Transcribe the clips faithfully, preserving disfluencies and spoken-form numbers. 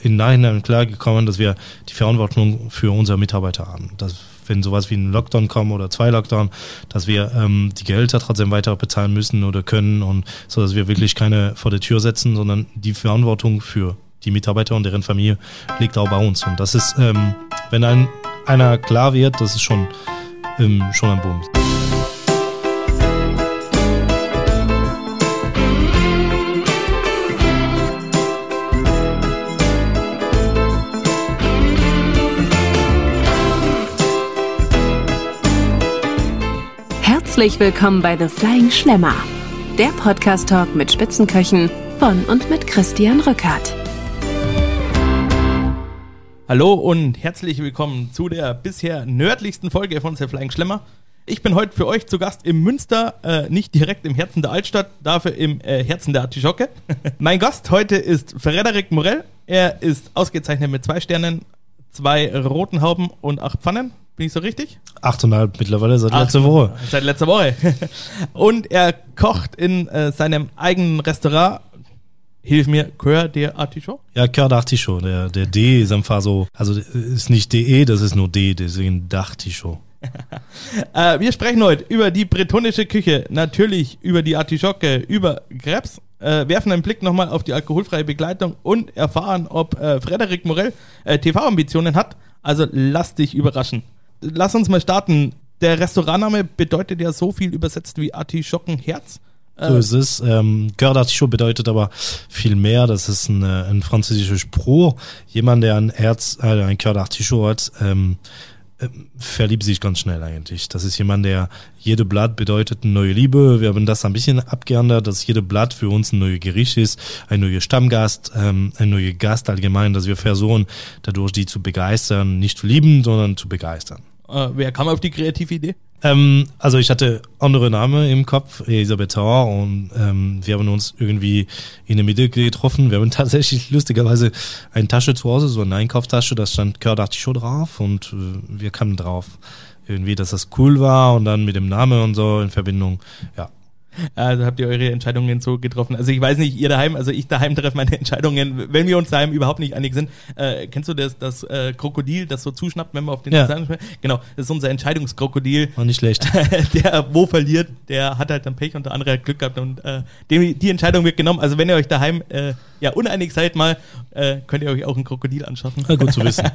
im Nachhinein klar gekommen, dass wir die Verantwortung für unsere Mitarbeiter haben. Dass, wenn sowas wie ein Lockdown kommt oder zwei Lockdown, dass wir ähm, die Gehälter trotzdem weiter bezahlen müssen oder können und so, dass wir wirklich keine vor der Tür setzen, sondern die Verantwortung für die Mitarbeiter und deren Familie liegt auch bei uns. Und das ist, ähm, wenn ein, einer klar wird, das ist schon, ähm, schon ein Boom. Herzlich willkommen bei The Flying Schlemmer, der Podcast-Talk mit Spitzenköchen von und mit Christian Rückert. Hallo und herzlich willkommen zu der bisher nördlichsten Folge von The Flying Schlemmer. Ich bin heute für euch zu Gast im Münster, äh, nicht direkt im Herzen der Altstadt, dafür im äh, Herzen der Artischocke. Mein Gast heute ist Frederik Morell. Er ist ausgezeichnet mit zwei Sternen, zwei roten Hauben und acht Pfannen. Bin ich so richtig? Achteinhalb mittlerweile seit letzter Woche. Seit letzter Woche. Und er kocht in äh, seinem eigenen Restaurant. Hilf mir, Cœur d'Artichaut? Ja, Cœur d'Artichaut. Der, der D ist einfach so, also ist nicht D E, das ist nur D, deswegen d'Artichaut. äh, wir sprechen heute über die bretonische Küche, natürlich über die Artischocke, über Krebs, äh, werfen einen Blick nochmal auf die alkoholfreie Begleitung und erfahren, ob äh, Frederik Morell äh, T V-Ambitionen hat. Also lass dich überraschen. Lass uns mal starten. Der Restaurantname bedeutet ja so viel übersetzt wie Artischockenherz. So ist es. Ähm, Cœur d'Artichaut bedeutet aber viel mehr. Das ist ein, ein französischer Spruch. Jemand, der ein Herz, äh, ein Cœur d'Artichaut hat, ähm, äh, verliebt sich ganz schnell eigentlich. Das ist jemand, der, jede Blatt bedeutet eine neue Liebe. Wir haben das ein bisschen abgeändert, dass jede Blatt für uns ein neues Gericht ist, ein neuer Stammgast, ähm, ein neuer Gast allgemein, dass wir versuchen, dadurch die zu begeistern, nicht zu lieben, sondern zu begeistern. Äh, wer kam auf die kreative Idee? Ähm, also ich hatte andere Namen im Kopf, Elisabeth Thauer, und ähm, wir haben uns irgendwie in der Mitte getroffen. Wir haben tatsächlich lustigerweise eine Tasche zu Hause, so eine Einkaufstasche, da stand Cœur d'Artichaut drauf und äh, wir kamen drauf irgendwie, dass das cool war und dann mit dem Namen und so in Verbindung, ja. Also habt ihr eure Entscheidungen so getroffen? Also ich weiß nicht, ihr daheim, also ich daheim treffe meine Entscheidungen, wenn wir uns daheim überhaupt nicht einig sind. Äh, kennst du das, das äh, Krokodil, das so zuschnappt, wenn man auf den ja. Entscheidungen spricht? Genau, das ist unser Entscheidungskrokodil. War nicht schlecht. Der, wo verliert, der hat halt dann Pech und der andere hat Glück gehabt und äh, dem, die Entscheidung wird genommen. Also wenn ihr euch daheim äh, ja uneinig seid mal, äh, könnt ihr euch auch ein Krokodil anschaffen. Ja, gut zu wissen.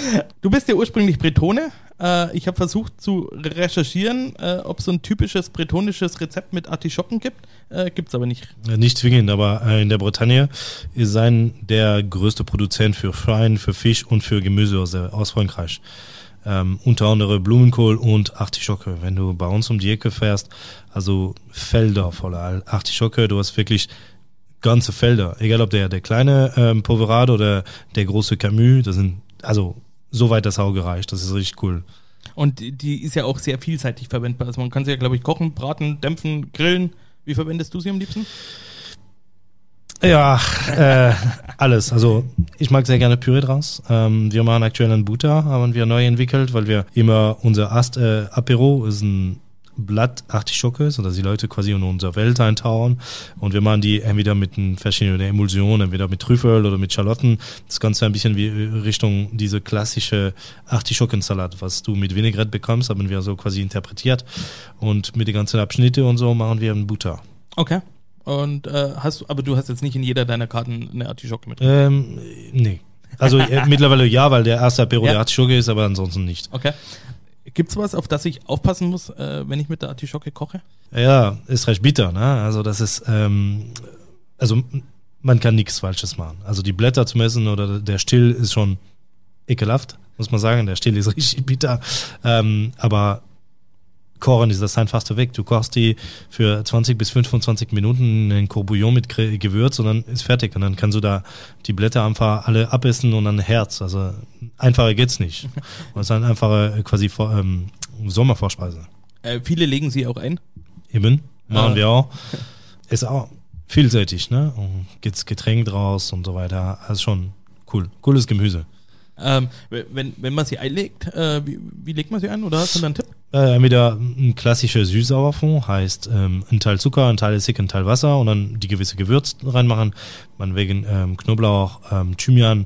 Du bist ja ursprünglich Bretone. Äh, ich habe versucht zu recherchieren, äh, ob es so ein typisches bretonisches Rezept mit Artischocken gibt. Äh, gibt's aber nicht. Nicht zwingend, aber äh, in der Bretagne ist sein der größte Produzent für Schwein, für Fisch und für Gemüse aus, aus Frankreich. Ähm, unter anderem Blumenkohl und Artischocke. Wenn du bei uns um die Ecke fährst, also Felder voller Artischocke, du hast wirklich ganze Felder. Egal ob der der kleine ähm, Poverado oder der große Camus, das sind, also so weit das Auge reicht, das ist richtig cool. Und die ist ja auch sehr vielseitig verwendbar. Also man kann sie ja, glaube ich, kochen, braten, dämpfen, grillen. Wie verwendest du sie am liebsten? Ja, äh, alles. Also ich mag sehr gerne Püree draus. Ähm, wir machen aktuell einen Butter, haben wir neu entwickelt, weil wir immer unser Ast äh, Apero ist ein Blatt Artischocke, sodass die Leute quasi in unsere Welt eintauchen und wir machen die entweder mit verschiedenen Emulsionen, entweder mit Trüffel oder mit Schalotten. Das Ganze ein bisschen wie Richtung diese klassische Artischockensalat, was du mit Vinaigrette bekommst, haben wir so quasi interpretiert und mit den ganzen Abschnitte und so machen wir einen Butter. Okay. Und äh, hast du, aber du hast jetzt nicht in jeder deiner Karten eine Artischocke mit drin? Ähm, nee. Also äh, mittlerweile ja, weil der erste Apero ja. der Artischocke ist, aber ansonsten nicht. Okay. Gibt's was, auf das ich aufpassen muss, äh, wenn ich mit der Artischocke koche? Ja, ist recht bitter, ne? Also das ist, ähm, also man kann nichts Falsches machen. Also die Blätter zu messen oder der Still ist schon ekelhaft, muss man sagen. Der Still ist richtig bitter. Ähm, aber kochen ist das einfachste Weg. Du kochst die für zwanzig bis fünfundzwanzig Minuten in Courbouillon mit Gewürz und dann ist fertig. Und dann kannst du da die Blätter einfach alle abessen und dann Herz. Also einfacher geht's nicht. Und das ist eine einfache quasi ähm, Sommervorspeise. Äh, viele legen sie auch ein. Eben, machen ah. wir auch. Ist auch vielseitig, ne? Und gibt's Getränk draus und so weiter. Also schon cool. Cooles Gemüse. Ähm, wenn, wenn man sie einlegt, äh, wie, wie legt man sie ein? Oder hast du da einen Tipp? Äh, wieder ein klassischer Süßsauerfond, heißt ähm, ein Teil Zucker, ein Teil Essig, ein Teil Wasser und dann die gewisse Gewürze reinmachen. Man wegen ähm, Knoblauch, ähm, Thymian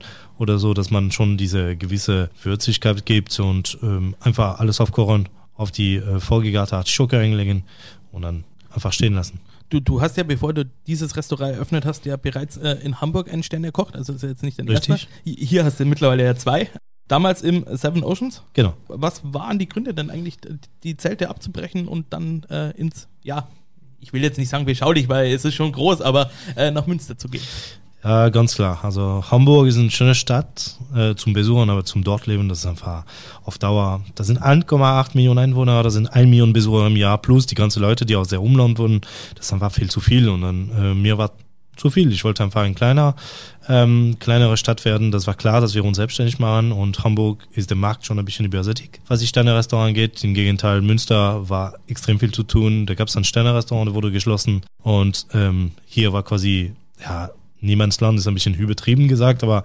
oder so, dass man schon diese gewisse Würzigkeit gibt und ähm, einfach alles aufkochen, auf die äh, vorgegarte Artischocke einlegen und dann einfach stehen lassen. Du, du hast ja, bevor du dieses Restaurant eröffnet hast, ja bereits äh, in Hamburg einen Stern gekocht, also ist ja jetzt nicht dein erster. Richtig. Hier hast du mittlerweile ja zwei. Damals im Seven Oceans. Genau. Was waren die Gründe denn eigentlich, die Zelte abzubrechen und dann äh, ins, ja, ich will jetzt nicht sagen beschaulich, weil es ist schon groß, aber äh, nach Münster zu gehen? Ja, ganz klar. Also Hamburg ist eine schöne Stadt äh, zum Besuchen, aber zum Dortleben, das ist einfach auf Dauer, da sind eins Komma acht Millionen Einwohner, da sind eine Million Besucher im Jahr, plus die ganzen Leute, die aus der Umland wohnen, das ist einfach viel zu viel und dann äh, mir war zu viel. Ich wollte einfach ein kleiner, ähm, kleinere Stadt werden. Das war klar, dass wir uns selbstständig machen und Hamburg ist der Markt schon ein bisschen übersättigt, was die Sterne-Restaurant angeht. Im Gegenteil, Münster war extrem viel zu tun. Da gab es ein Sterne-Restaurant, der wurde geschlossen und ähm, hier war quasi, ja, Niemandsland ist ein bisschen übertrieben gesagt, aber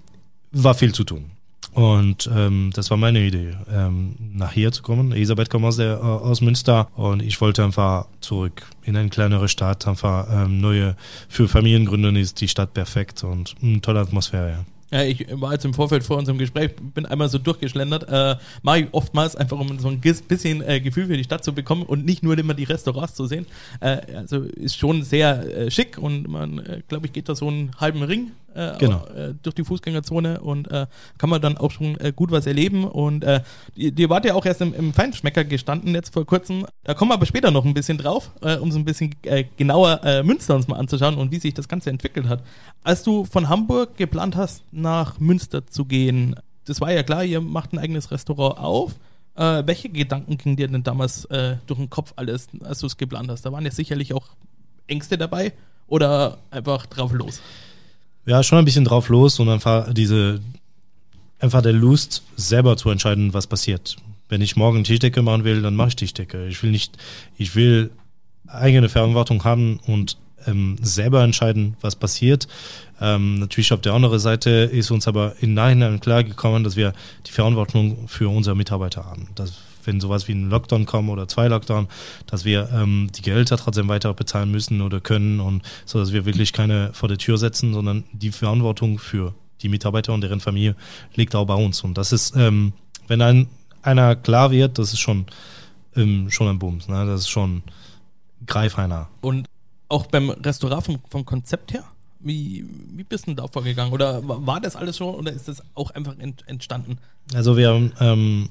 war viel zu tun. Und ähm, das war meine Idee, ähm, nach hier zu kommen. Elisabeth kommt aus, der, aus Münster und ich wollte einfach zurück in eine kleinere Stadt, einfach ähm, neue, für Familiengründung ist die Stadt perfekt und eine tolle Atmosphäre, ja. Ja, ich war jetzt im Vorfeld vor unserem Gespräch, bin einmal so durchgeschlendert, äh, mache ich oftmals einfach, um so ein bisschen äh, Gefühl für die Stadt zu bekommen und nicht nur immer die Restaurants zu sehen. Äh, also ist schon sehr äh, schick und man, äh, glaube ich, geht da so einen halben Ring äh, genau. äh, durch die Fußgängerzone und äh, kann man dann auch schon äh, gut was erleben. Und äh, ihr wart ja auch erst im, im Feinschmecker gestanden jetzt vor kurzem. Da kommen wir aber später noch ein bisschen drauf, äh, um so ein bisschen äh, genauer äh, Münster uns mal anzuschauen und wie sich das Ganze entwickelt hat. Als du von Hamburg geplant hast, nach Münster zu gehen, das war ja klar, ihr macht ein eigenes Restaurant auf. Äh, welche Gedanken gingen dir denn damals äh, durch den Kopf alles, als du es geplant hast? Da waren ja sicherlich auch Ängste dabei oder einfach drauf los? Ja, schon ein bisschen drauf los und einfach diese, einfach der Lust, selber zu entscheiden, was passiert. Wenn ich morgen Tischdecke machen will, dann mache ich Tischdecke. Ich will nicht, ich will eigene Verantwortung haben und ähm, selber entscheiden, was passiert. Ähm, natürlich auf der anderen Seite ist uns aber im Nachhinein klar gekommen, dass wir die Verantwortung für unsere Mitarbeiter haben. Dass, wenn sowas wie ein Lockdown kommt oder zwei Lockdown, dass wir ähm, die Gehälter trotzdem weiter bezahlen müssen oder können und so, dass wir wirklich keine vor der Tür setzen, sondern die Verantwortung für die Mitarbeiter und deren Familie liegt auch bei uns. Und das ist, ähm, wenn ein, einer klar wird, das ist schon, ähm, schon ein Bums, ne? Das ist schon greifeiner. Und auch beim Restaurant vom, vom Konzept her? Wie, wie bist du da vorgegangen? Oder war das alles schon oder ist das auch einfach ent, entstanden? Also wir haben ähm,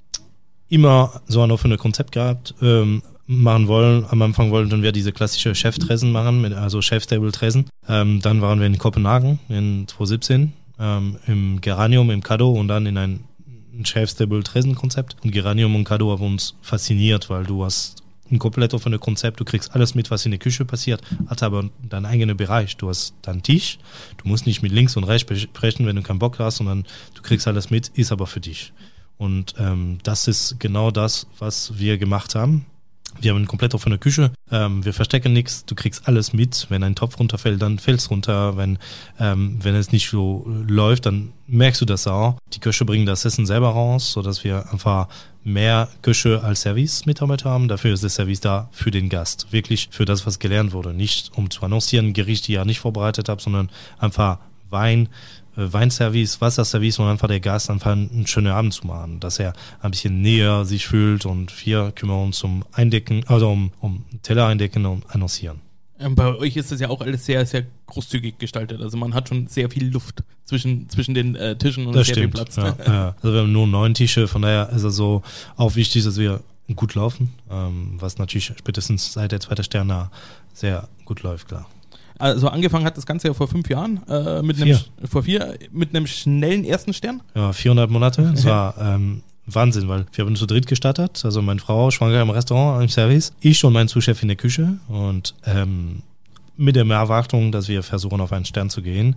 immer so ein offenes Konzept gehabt, ähm, machen wollen. Am Anfang wollten wir diese klassische Chef-Tressen machen, mit, also Chef-Table-Tressen. Ähm, dann waren wir in Kopenhagen in zwanzig siebzehn, ähm, im Geranium, im Kado und dann in ein Chef-Table-Tressen-Konzept. Und Geranium und Kado haben uns fasziniert, weil du hast ein komplett offenes Konzept, du kriegst alles mit, was in der Küche passiert, hat aber deinen eigenen Bereich. Du hast deinen Tisch, du musst nicht mit links und rechts sprechen, wenn du keinen Bock hast, sondern du kriegst alles mit, ist aber für dich. Und ähm, das ist genau das, was wir gemacht haben. Wir haben eine komplett offene Küche, ähm, wir verstecken nichts, du kriegst alles mit. Wenn ein Topf runterfällt, dann fällt es runter. Wenn, ähm, wenn es nicht so läuft, dann merkst du das auch. Die Köche bringen das Essen selber raus, sodass wir einfach mehr Küche als Service-Mitarbeiter haben. Dafür ist das Service da für den Gast. Wirklich für das, was gelernt wurde. Nicht um zu annoncieren, Gericht, die ich ja nicht vorbereitet habe, sondern einfach Wein, äh, Weinservice, Wasserservice und einfach der Gast einfach einen schönen Abend zu machen. Dass er ein bisschen näher sich fühlt und wir kümmern uns um Eindecken, also um, um Teller eindecken und annoncieren. Ähm, bei euch ist das ja auch alles sehr, sehr großzügig gestaltet. Also man hat schon sehr viel Luft zwischen, zwischen den äh, Tischen und das sehr stimmt, viel Platz. Ja, ja. Also wir haben nur neun Tische, von daher ist es so auch wichtig, dass wir gut laufen, ähm, was natürlich spätestens seit der zweiten Sterne sehr gut läuft, klar. Also angefangen hat das Ganze ja vor fünf Jahren, äh, mit einem, vor vier, mit einem schnellen ersten Stern. Ja, viereinhalb Monate. Das war ähm, Wahnsinn, weil wir haben zu dritt gestartet. Also meine Frau, schwanger im Restaurant, im Service. Ich und mein Zuschef in der Küche. Und ähm, mit der Erwartung, dass wir versuchen, auf einen Stern zu gehen.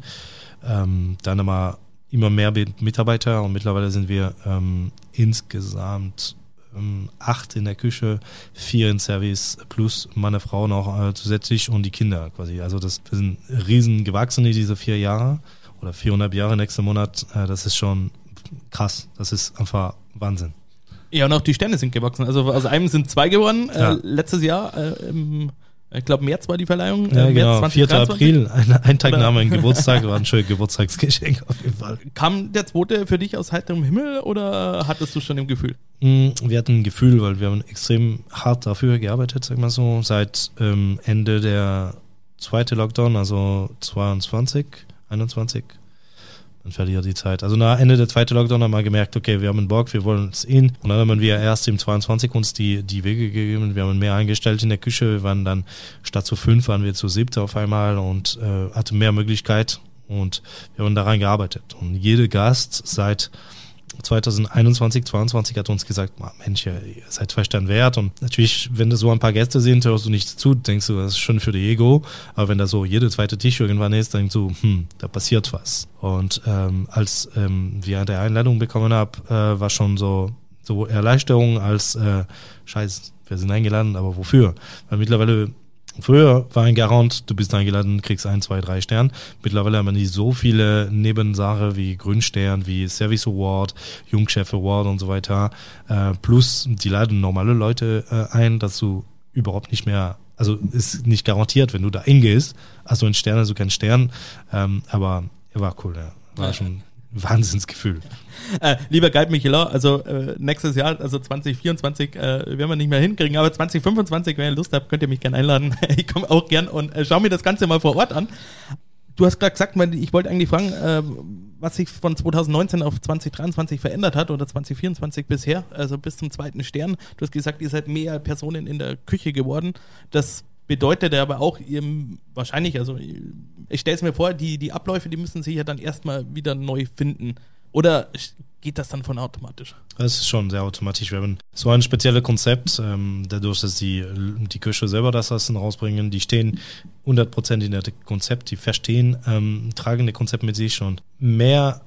Ähm, dann immer, immer mehr Mitarbeiter. Und mittlerweile sind wir ähm, insgesamt ähm, acht in der Küche, vier in Service, plus meine Frau noch äh, zusätzlich und die Kinder quasi. Also das, wir sind riesen gewachsen in diese vier Jahre. Oder viereinhalb Jahre nächsten Monat. Äh, das ist schon krass. Das ist einfach Wahnsinn. Ja, und auch die Sterne sind gewachsen. Also aus einem sind zwei geworden. Ja. Äh, letztes Jahr äh, im Ich glaube, März war die Verleihung. Ja, äh, genau, März vierter April, ein, ein Tag Oder? nach meinem Geburtstag, war ein schönes Geburtstagsgeschenk auf jeden Fall. Kam der zweite für dich aus heiterem Himmel oder hattest du schon im Gefühl? Wir hatten ein Gefühl, weil wir haben extrem hart dafür gearbeitet, sag mal so, seit ähm, Ende der zweite Lockdown, also zweiundzwanzig, einundzwanzig, dann verliert die Zeit. Also nach Ende der zweite Lockdown haben wir gemerkt, okay, wir haben einen Bock, wir wollen es in. Und dann haben wir erst im zweiundzwanzig uns die, die Wege gegeben, wir haben mehr eingestellt in der Küche, wir waren dann, statt zu fünf waren wir zu siebt auf einmal und äh, hatten mehr Möglichkeit und wir haben daran gearbeitet. Und jeder Gast seit zwanzig einundzwanzig, zweiundzwanzig hat uns gesagt, Mensch, ihr seid zwei Sterne wert und natürlich, wenn da so ein paar Gäste sind, hörst du nicht zu, denkst du, das ist schon für die Ego, aber wenn da so jeder zweite Tisch irgendwann ist, denkst du, hm, da passiert was. Und ähm, als ähm, wir die Einladung bekommen haben, äh, war schon so, so Erleichterung als, äh, scheiße, wir sind eingeladen, aber wofür? Weil mittlerweile früher war ein Garant, du bist eingeladen, kriegst ein, zwei, drei Sterne. Mittlerweile haben wir nicht so viele Nebensachen wie Grünstern, wie Service Award, Jungchef Award und so weiter. Äh, plus, die laden normale Leute äh, ein, dass du überhaupt nicht mehr, also ist nicht garantiert, wenn du da hingehst, hast du einen Stern, also keinen Stern. Ähm, aber war cool, ja. War ja. schon ein Wahnsinnsgefühl. Äh, lieber Guide Michelin, also äh, nächstes Jahr, also zwanzig vierundzwanzig, äh, werden wir nicht mehr hinkriegen, aber zwanzig fünfundzwanzig, wenn ihr Lust habt, könnt ihr mich gerne einladen. Ich komme auch gern und äh, schau mir das Ganze mal vor Ort an. Du hast gerade gesagt, ich wollte eigentlich fragen, äh, was sich von zwanzig neunzehn auf zwanzig dreiundzwanzig verändert hat oder zwanzig vierundzwanzig bisher, also bis zum zweiten Stern. Du hast gesagt, ihr seid mehr Personen in der Küche geworden. Das bedeutet aber auch, ihr, wahrscheinlich, also ich stelle es mir vor, die, die Abläufe, die müssen sich ja dann erstmal wieder neu finden. Oder geht das dann von automatisch? Das ist schon sehr automatisch. Wir haben so ein spezielles Konzept, ähm, dadurch, dass die, die Küche selber das Essen rausbringen, die stehen hundert Prozent in der Konzept, die verstehen, ähm, tragen das Konzept mit sich und mehr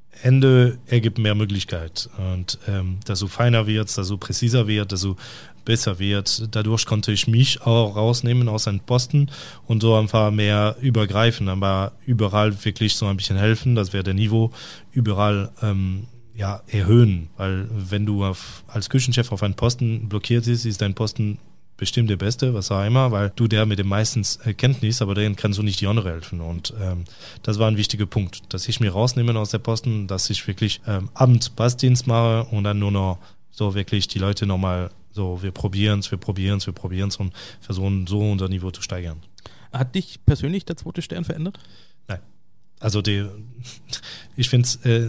Ende ergibt mehr Möglichkeit. Und ähm, desto feiner wird, desto präziser wird, desto besser wird. Dadurch konnte ich mich auch rausnehmen aus einem Posten und so einfach mehr übergreifen, aber überall wirklich so ein bisschen helfen, das wäre der Niveau, überall ähm, ja, erhöhen, weil wenn du auf, als Küchenchef auf einen Posten blockiert ist, ist dein Posten bestimmt der Beste, was auch immer, weil du der mit dem meisten Kenntnis, aber denen kannst du nicht die andere helfen und ähm, das war ein wichtiger Punkt, dass ich mir rausnehme aus der Posten, dass ich wirklich ähm, Abend Passdienst mache und dann nur noch so wirklich die Leute nochmal so, wir probieren es, wir probieren es, wir probieren es und versuchen so unser Niveau zu steigern. Hat dich persönlich der zweite Stern verändert? Nein. Also die, ich finde es äh,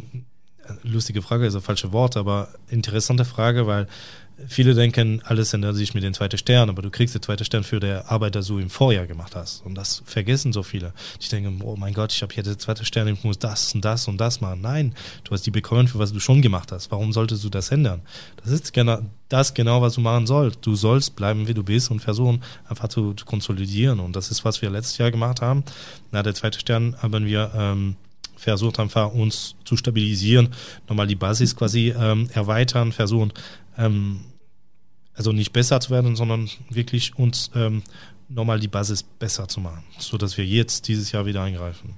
lustige Frage, ist ein falsches Wort, aber interessante Frage, weil viele denken, alles ändert sich mit dem zweiten Stern, aber du kriegst den zweiten Stern für die Arbeit, die du im Vorjahr gemacht hast. Und das vergessen so viele. Die denken, oh mein Gott, ich habe hier den zweiten Stern, ich muss das und das und das machen. Nein, du hast die bekommen, für was du schon gemacht hast. Warum solltest du das ändern? Das ist genau das, genau, was du machen sollst. Du sollst bleiben, wie du bist und versuchen, einfach zu, zu konsolidieren. Und das ist, was wir letztes Jahr gemacht haben. Na, der zweite Stern haben wir ähm, versucht, einfach uns zu stabilisieren, nochmal die Basis quasi ähm, erweitern, versuchen, ähm, also nicht besser zu werden, sondern wirklich uns ähm, nochmal die Basis besser zu machen, sodass wir jetzt dieses Jahr wieder eingreifen.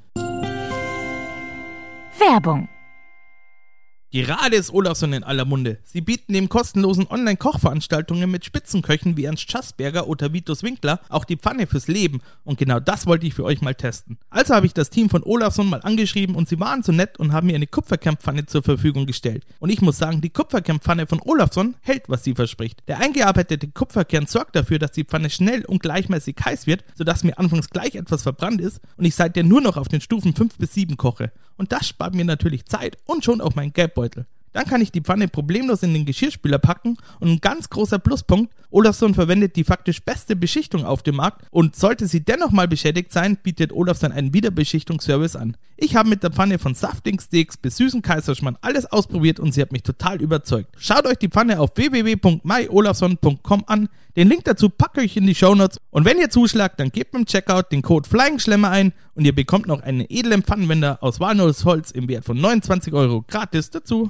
Werbung. Gerade ist Olafsson in aller Munde. Sie bieten neben kostenlosen Online-Kochveranstaltungen mit Spitzenköchen wie Ernst Schassberger oder Vitus Winkler auch die Pfanne fürs Leben. Und genau das wollte ich für euch mal testen. Also habe ich das Team von Olafsson mal angeschrieben und sie waren so nett und haben mir eine Kupferkernpfanne zur Verfügung gestellt. Und ich muss sagen, die Kupferkernpfanne von Olafsson hält, was sie verspricht. Der eingearbeitete Kupferkern sorgt dafür, dass die Pfanne schnell und gleichmäßig heiß wird, sodass mir anfangs gleich etwas verbrannt ist und ich seitdem nur noch auf den Stufen fünf bis sieben koche. Und das spart mir natürlich Zeit und schon auch mein Geldbeutel. Dann kann ich die Pfanne problemlos in den Geschirrspüler packen und ein ganz großer Pluspunkt, Olafsson verwendet die faktisch beste Beschichtung auf dem Markt und sollte sie dennoch mal beschädigt sein, bietet Olafsson einen Wiederbeschichtungsservice an. Ich habe mit der Pfanne von saftigen Steaks bis süßen Kaiserschmarrn alles ausprobiert und sie hat mich total überzeugt. Schaut euch die Pfanne auf w w w punkt my olafsson punkt com an, den Link dazu packe ich in die Shownotes und wenn ihr zuschlagt, dann gebt beim Checkout den Code FlyingSchlemmer ein und ihr bekommt noch einen edlen Pfannenwender aus Walnussholz im Wert von neunundzwanzig Euro gratis dazu.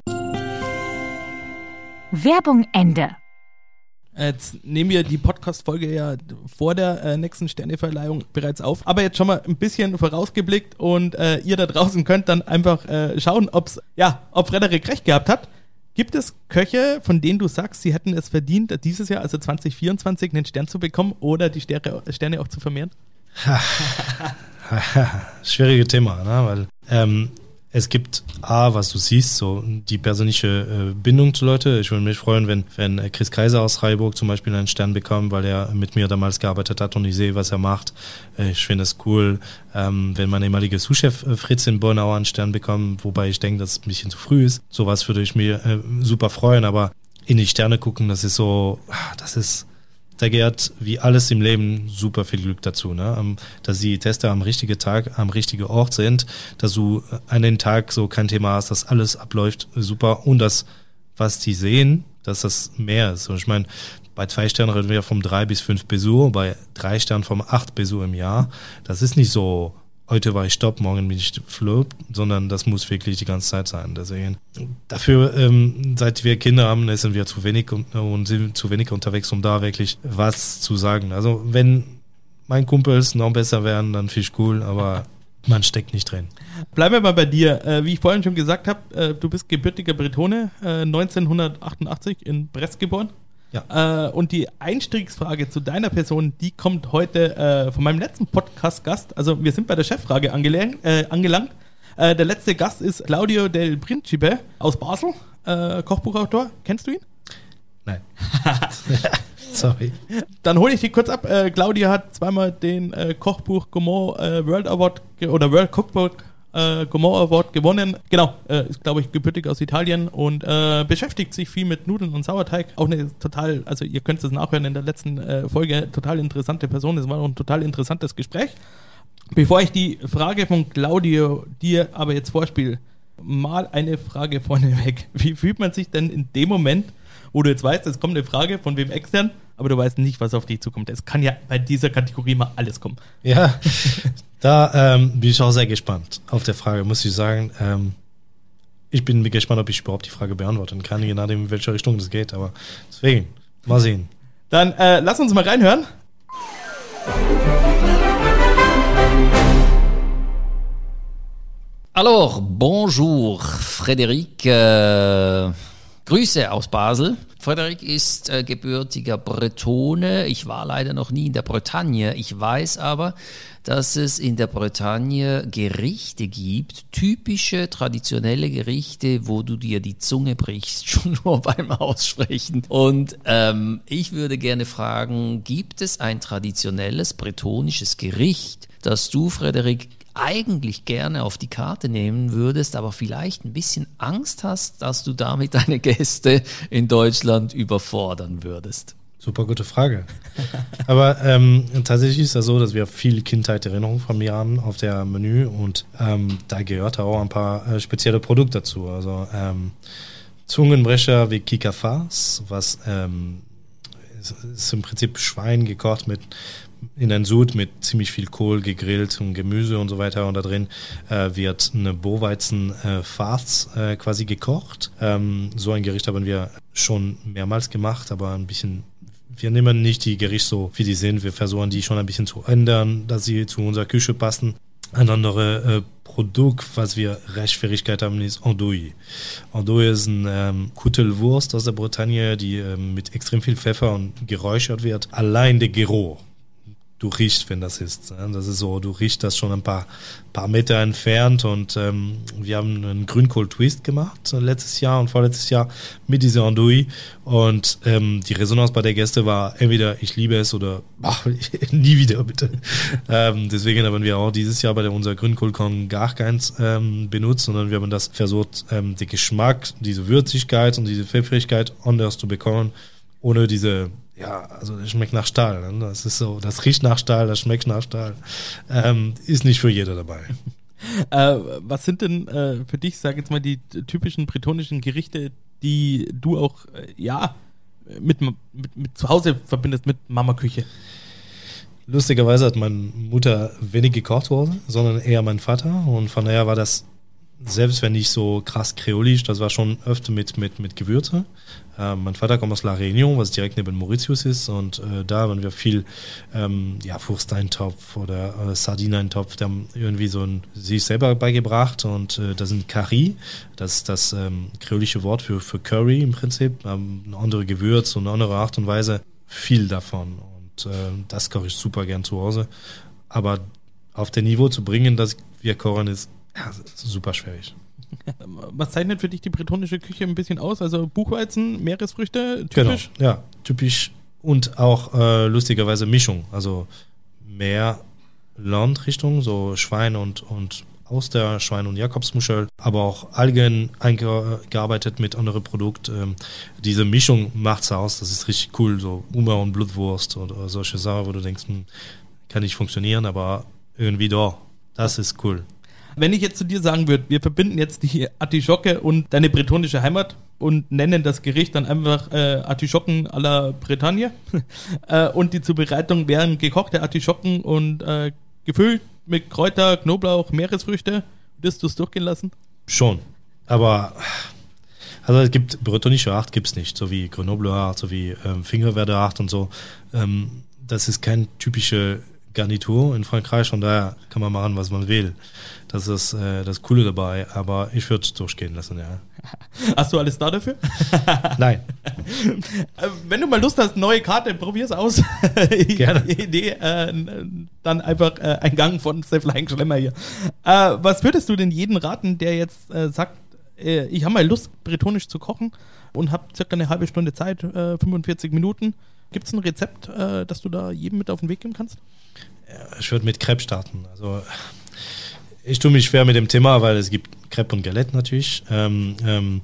Werbung Ende. Jetzt nehmen wir die Podcast-Folge ja vor der äh, nächsten Sterneverleihung bereits auf, aber jetzt schon mal ein bisschen vorausgeblickt und äh, ihr da draußen könnt dann einfach äh, schauen, ob's, ja, ob Frederik recht gehabt hat. Gibt es Köche, von denen du sagst, sie hätten es verdient, dieses Jahr, also zwanzig vierundzwanzig, einen Stern zu bekommen oder die Sterne, Sterne auch zu vermehren? Schwierige Thema, ne? Weil ähm, es gibt A, was du siehst, so die persönliche äh, Bindung zu Leuten. Ich würde mich freuen, wenn, wenn Chris Kaiser aus Freiburg zum Beispiel einen Stern bekommt, weil er mit mir damals gearbeitet hat und ich sehe, was er macht. Äh, ich finde es cool, ähm, wenn mein ehemaliger Sous-Chef äh, Fritz in Bornau einen Stern bekommt, wobei ich denke, dass es ein bisschen zu früh ist. Sowas würde ich mir äh, super freuen, aber in die Sterne gucken, das ist so, das ist... Da gehört wie alles im Leben super viel Glück dazu, ne? Dass die Tester am richtigen Tag, am richtigen Ort sind, dass du an den Tag so kein Thema hast, dass alles abläuft super und das, was die sehen, dass das mehr ist. Und ich meine, bei zwei Sternen reden wir vom drei bis fünf Besuch, bei drei Sternen vom acht Besuch im Jahr. Das ist nicht so, heute war ich stopp, morgen bin ich flop, sondern das muss wirklich die ganze Zeit sein. Deswegen dafür, ähm, seit wir Kinder haben, sind wir zu wenig und, und sind zu wenig unterwegs, um da wirklich was zu sagen. Also wenn mein Kumpels noch besser wären, dann finde ich cool, aber man steckt nicht drin. Bleiben wir mal bei dir. Äh, wie ich vorhin schon gesagt habe, äh, du bist gebürtiger Bretone, äh, neunzehnhundertachtundachtzig in Brest geboren. Ja. Äh, und die Einstiegsfrage zu deiner Person, die kommt heute äh, von meinem letzten Podcast-Gast. Also wir sind bei der Cheffrage angelang, äh, angelangt. Äh, der letzte Gast ist Claudio Del Principe aus Basel, äh, Kochbuchautor. Kennst du ihn? Nein. Sorry. Dann hole ich dich kurz ab. Äh, Claudio hat zweimal den äh, Kochbuch Gourmand äh, World Award ge- oder World Cookbook Äh, Gourmand Award gewonnen. Genau, äh, ist glaube ich gebürtig aus Italien und äh, beschäftigt sich viel mit Nudeln und Sauerteig. Auch eine total, also ihr könnt es nachhören in der letzten äh, Folge, total interessante Person. Es war auch ein total interessantes Gespräch. Bevor ich die Frage von Claudio dir aber jetzt vorspiele, mal eine Frage vorneweg. Wie fühlt man sich denn in dem Moment, wo du jetzt weißt, es kommt eine Frage von wem extern, aber du weißt nicht, was auf dich zukommt. Es kann ja bei dieser Kategorie mal alles kommen. Ja, da ähm, bin ich auch sehr gespannt auf der Frage, muss ich sagen. Ähm, ich bin gespannt, ob ich überhaupt die Frage beantworten kann, je nachdem, in welche Richtung das geht. Aber deswegen, mal sehen. Dann äh, lass uns mal reinhören. Alors, bonjour, Frédéric. Äh, Grüße aus Basel. Frédéric ist äh, gebürtiger Bretone. Ich war leider noch nie in der Bretagne. Ich weiß aber, dass es in der Bretagne Gerichte gibt, typische, traditionelle Gerichte, wo du dir die Zunge brichst, schon nur beim Aussprechen. Und ähm, ich würde gerne fragen, gibt es ein traditionelles bretonisches Gericht, das du, Frédéric, eigentlich gerne auf die Karte nehmen würdest, aber vielleicht ein bisschen Angst hast, dass du damit deine Gäste in Deutschland überfordern würdest? Super gute Frage. Aber ähm, tatsächlich ist es so, dass wir viel Kindheitserinnerungen von mir haben auf der Menü und ähm, da gehört auch ein paar äh, spezielle Produkte dazu. Also ähm, Zungenbrecher wie Kikafas, was ähm, ist, ist im Prinzip Schwein gekocht mit in ein Sud mit ziemlich viel Kohl gegrillt und Gemüse und so weiter und da drin äh, wird eine Bohweizen-Farce äh, äh, quasi gekocht. Ähm, so ein Gericht haben wir schon mehrmals gemacht, aber ein bisschen, wir nehmen nicht die Gerichte so, wie die sind, wir versuchen die schon ein bisschen zu ändern, dass sie zu unserer Küche passen. Ein anderes äh, Produkt, was wir recht Schwierigkeit haben, ist Andouille. Andouille ist eine ähm, Kuttelwurst aus der Bretagne, die ähm, mit extrem viel Pfeffer und geräuchert wird. Allein der Geruch, du riechst, wenn das ist. Das ist so, du riechst das schon ein paar, paar Meter entfernt und ähm, wir haben einen Grünkohl-Twist gemacht letztes Jahr und vorletztes Jahr mit dieser Andouille und ähm, die Resonanz bei der Gäste war entweder ich liebe es oder ach, nie wieder bitte. ähm, deswegen haben wir auch dieses Jahr bei der, unserer Grünkohlkong gar keins ähm, benutzt, sondern wir haben das versucht, ähm, den Geschmack, diese Würzigkeit und diese Pfeffrigkeit anders zu bekommen, ohne diese ja, also das schmeckt nach Stahl. Ne? Das ist so, das riecht nach Stahl, das schmeckt nach Stahl. Ähm, ist nicht für jeder dabei. Äh, was sind denn äh, für dich, sag jetzt mal, die typischen bretonischen Gerichte, die du auch, äh, ja, mit, mit, mit zu Hause verbindest mit Mama-Küche? Lustigerweise hat meine Mutter wenig gekocht worden, sondern eher mein Vater und von daher war das selbst wenn nicht so krass kreolisch, das war schon öfter mit, mit, mit Gewürze. Äh, mein Vater kommt aus La Réunion, was direkt neben Mauritius ist, und äh, da haben wir viel ähm, ja, Wursteintopf oder äh, Sardineintopf, die haben irgendwie so ein, sich selber beigebracht, und äh, das sind Curry, das ist das ähm, kreolische Wort für, für Curry im Prinzip, ähm, eine andere Gewürz und eine andere Art und Weise, viel davon, und äh, das koche ich super gern zu Hause, aber auf das Niveau zu bringen, dass wir kochen, ist ja, super schwierig. Was zeichnet für dich die bretonische Küche ein bisschen aus? Also Buchweizen, Meeresfrüchte, typisch? Genau, ja, typisch, und auch äh, lustigerweise Mischung, also mehr Landrichtung, so Schwein und, und Auster, Schwein und Jakobsmuschel, aber auch Algen eingearbeitet mit anderen Produkten. Ähm, diese Mischung macht's aus, das ist richtig cool, so Hummer und Blutwurst oder solche Sachen, wo du denkst, hm, kann nicht funktionieren, aber irgendwie doch, das ist cool. Wenn ich jetzt zu dir sagen würde, wir verbinden jetzt die Artischocke und deine bretonische Heimat und nennen das Gericht dann einfach äh, Artischocken à la Bretagne äh, und die Zubereitung wären gekochte Artischocken und äh, gefüllt mit Kräuter, Knoblauch, Meeresfrüchte, würdest du es durchgehen lassen? Schon, aber also es gibt bretonische Art, gibt's nicht, so wie Grenoble Art, so wie ähm, Fingerwerde Art und so. Ähm, das ist kein typische Garnitur in Frankreich, von daher kann man machen, was man will. Das ist äh, das Coole dabei, aber ich würde es durchgehen lassen, ja. Hast du alles da dafür? Nein. Wenn du mal Lust hast, neue Karte, probier's aus. Gerne. Idee, äh, dann einfach äh, ein Gang von Flying Schlemmer hier. Äh, was würdest du denn jedem raten, der jetzt äh, sagt, äh, ich habe mal Lust, bretonisch zu kochen und habe circa eine halbe Stunde Zeit, äh, fünfundvierzig Minuten. Gibt es ein Rezept, äh, das du da jedem mit auf den Weg geben kannst? Ja, ich würde mit Crepe starten. Also ich tue mich schwer mit dem Thema, weil es gibt Crepe und Galette natürlich. Ähm, ähm,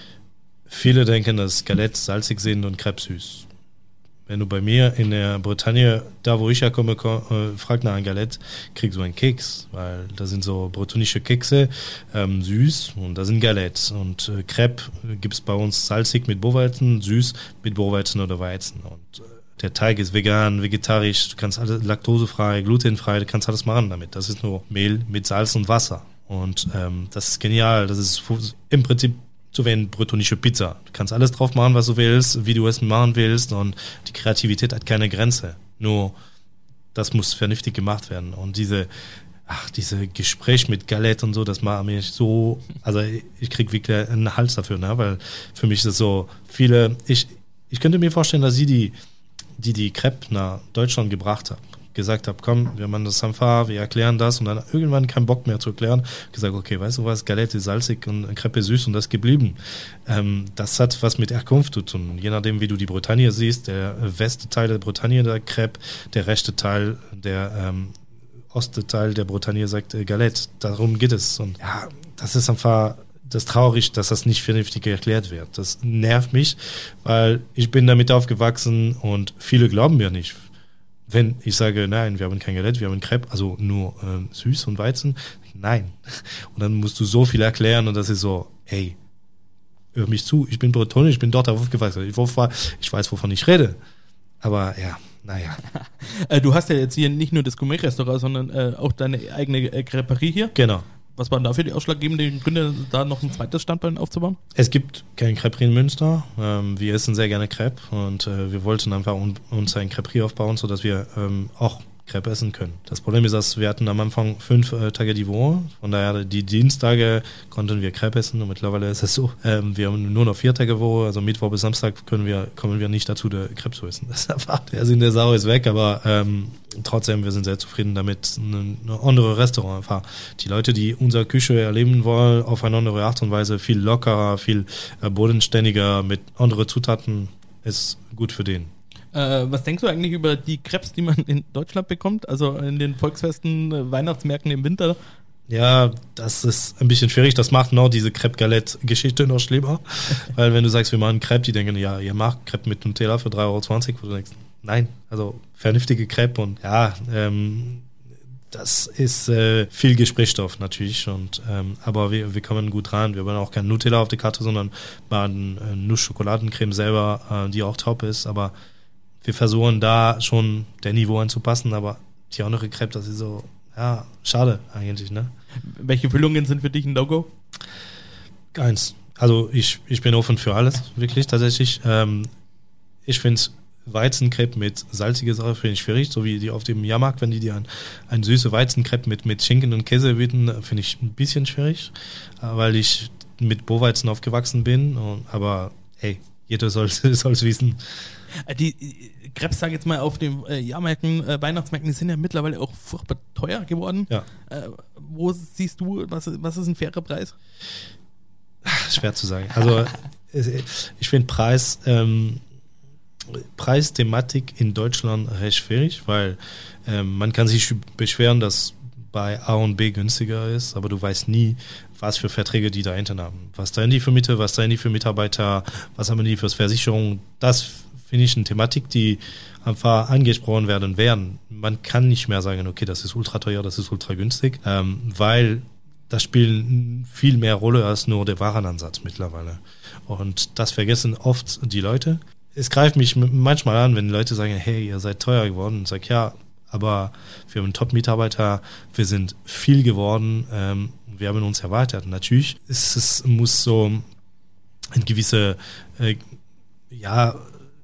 viele denken, dass Galette salzig sind und Crepe süß. Wenn du bei mir in der Bretagne, da wo ich herkomme, äh, frag nach einem Galette, kriegst du einen Keks, weil da sind so bretonische Kekse, ähm, süß, und da sind Galette. Und äh, Crepe gibt es bei uns salzig mit Bohrweizen, süß mit Bohrweizen oder Weizen. Und äh, der Teig ist vegan, vegetarisch, du kannst alles laktosefrei, glutenfrei, du kannst alles machen damit. Das ist nur Mehl mit Salz und Wasser. Und ähm, das ist genial. Das ist im Prinzip so wie eine bretonische Pizza. Du kannst alles drauf machen, was du willst, wie du es machen willst, und die Kreativität hat keine Grenze. Nur das muss vernünftig gemacht werden. Und diese, ach, diese Gespräch mit Galette und so, das macht mich so, also ich, ich krieg wirklich einen Hals dafür, ne? Weil für mich ist es so viele, ich, ich könnte mir vorstellen, dass sie die die die Crepe nach Deutschland gebracht hat, gesagt habe, komm, wir machen das einfach, wir erklären das, und dann irgendwann keinen Bock mehr zu erklären, gesagt, okay, weißt du was, Galette ist salzig und Crepe ist süß, und das ist geblieben. Ähm, das hat was mit Herkunft zu tun. Je nachdem, wie du die Bretagne siehst, der weste Teil der Bretagne, der Crepe, der rechte Teil, der ähm, oste Teil der Bretagne sagt äh, Galette. Darum geht es. Und ja, das ist einfach das ist traurig, dass das nicht vernünftig erklärt wird. Das nervt mich, weil ich bin damit aufgewachsen und viele glauben mir nicht. Wenn ich sage, nein, wir haben kein Galette, wir haben Crepe, also nur äh, süß und Weizen, nein. Und dann musst du so viel erklären, und das ist so, hey, hör mich zu, ich bin bretonisch, ich bin dort aufgewachsen, ich, ich weiß, wovon ich rede. Aber ja, naja. Du hast ja jetzt hier nicht nur das Gourmet-Restaurant, sondern äh, auch deine eigene äh, Creperie hier. Genau. Was waren dafür die ausschlaggebenden Gründe, da noch ein zweites Standbein aufzubauen? Es gibt kein Creperie in Münster. Ähm, wir essen sehr gerne Crepe, und äh, wir wollten einfach un- uns ein Creperie aufbauen, sodass wir ähm, auch Crepe essen können. Das Problem ist, dass wir hatten am Anfang fünf äh, Tage die Woche, von daher die Dienstage konnten wir Crepe essen, und mittlerweile ist es so, ähm, wir haben nur noch vier Tage Woche, also Mittwoch bis Samstag können wir, kommen wir nicht dazu, der Crepe zu essen. Das ist einfach, der Sinn der Sache ist weg, aber ähm, trotzdem, wir sind sehr zufrieden damit, ein andere Restaurant einfach. Die Leute, die unsere Küche erleben wollen, auf eine andere Art und Weise, viel lockerer, viel äh, bodenständiger, mit anderen Zutaten, ist gut für den. Äh, was denkst du eigentlich über die Crepes, die man in Deutschland bekommt? Also in den Volksfesten, äh, Weihnachtsmärkten im Winter? Ja, das ist ein bisschen schwierig. Das macht noch diese Crepe-Galette-Geschichte noch schlimmer. Weil wenn du sagst, wir machen Crepe, die denken, ja, ihr macht Crepe mit Nutella für drei Euro zwanzig, wo du denkst, nein, also vernünftige Crepe, und ja, ähm, das ist äh, viel Gesprächsstoff natürlich, und ähm, aber wir, wir kommen gut ran. Wir wollen auch kein Nutella auf die Karte, sondern machen äh, nur Schokoladencreme selber, äh, die auch top ist, aber wir versuchen da schon der Niveau anzupassen, aber die andere Crepe, das ist so, ja, schade eigentlich, ne? Welche Füllungen sind für dich ein No-Go? Keins. Also ich, ich bin offen für alles, wirklich, tatsächlich. Ähm, ich finde Weizenkrepp mit salziger Säure finde ich schwierig, so wie die auf dem Jahrmarkt, wenn die dir ein, ein süße Weizenkrepp mit, mit Schinken und Käse bieten, finde ich ein bisschen schwierig, weil ich mit Boweizen aufgewachsen bin, und, aber hey, jeder soll es wissen. Die Crepes, sag jetzt mal, auf den äh, Jahrmärkten, äh, Weihnachtsmärkten, die sind ja mittlerweile auch furchtbar teuer geworden. Ja. Äh, wo siehst du, was, was ist ein fairer Preis? Schwer zu sagen. Also ich finde Preis, ähm, Preisthematik in Deutschland recht schwierig, weil ähm, man kann sich beschweren, dass bei A und B günstiger ist, aber du weißt nie, was für Verträge die dahinter haben. Was da in die für Miete, was da in die für Mitarbeiter, was haben die für Versicherungen. Das finde ich eine Thematik, die einfach angesprochen werden werden. Man kann nicht mehr sagen, okay, das ist ultra teuer, das ist ultra günstig, ähm, weil das spielt viel mehr Rolle als nur der Warenansatz mittlerweile. Und das vergessen oft die Leute. Es greift mich manchmal an, wenn Leute sagen, hey, ihr seid teuer geworden. Und ich sage, ja, aber wir haben einen Top-Mitarbeiter, wir sind viel geworden, ähm, wir haben uns erweitert. Natürlich ist es, muss so ein gewisse, äh, ja,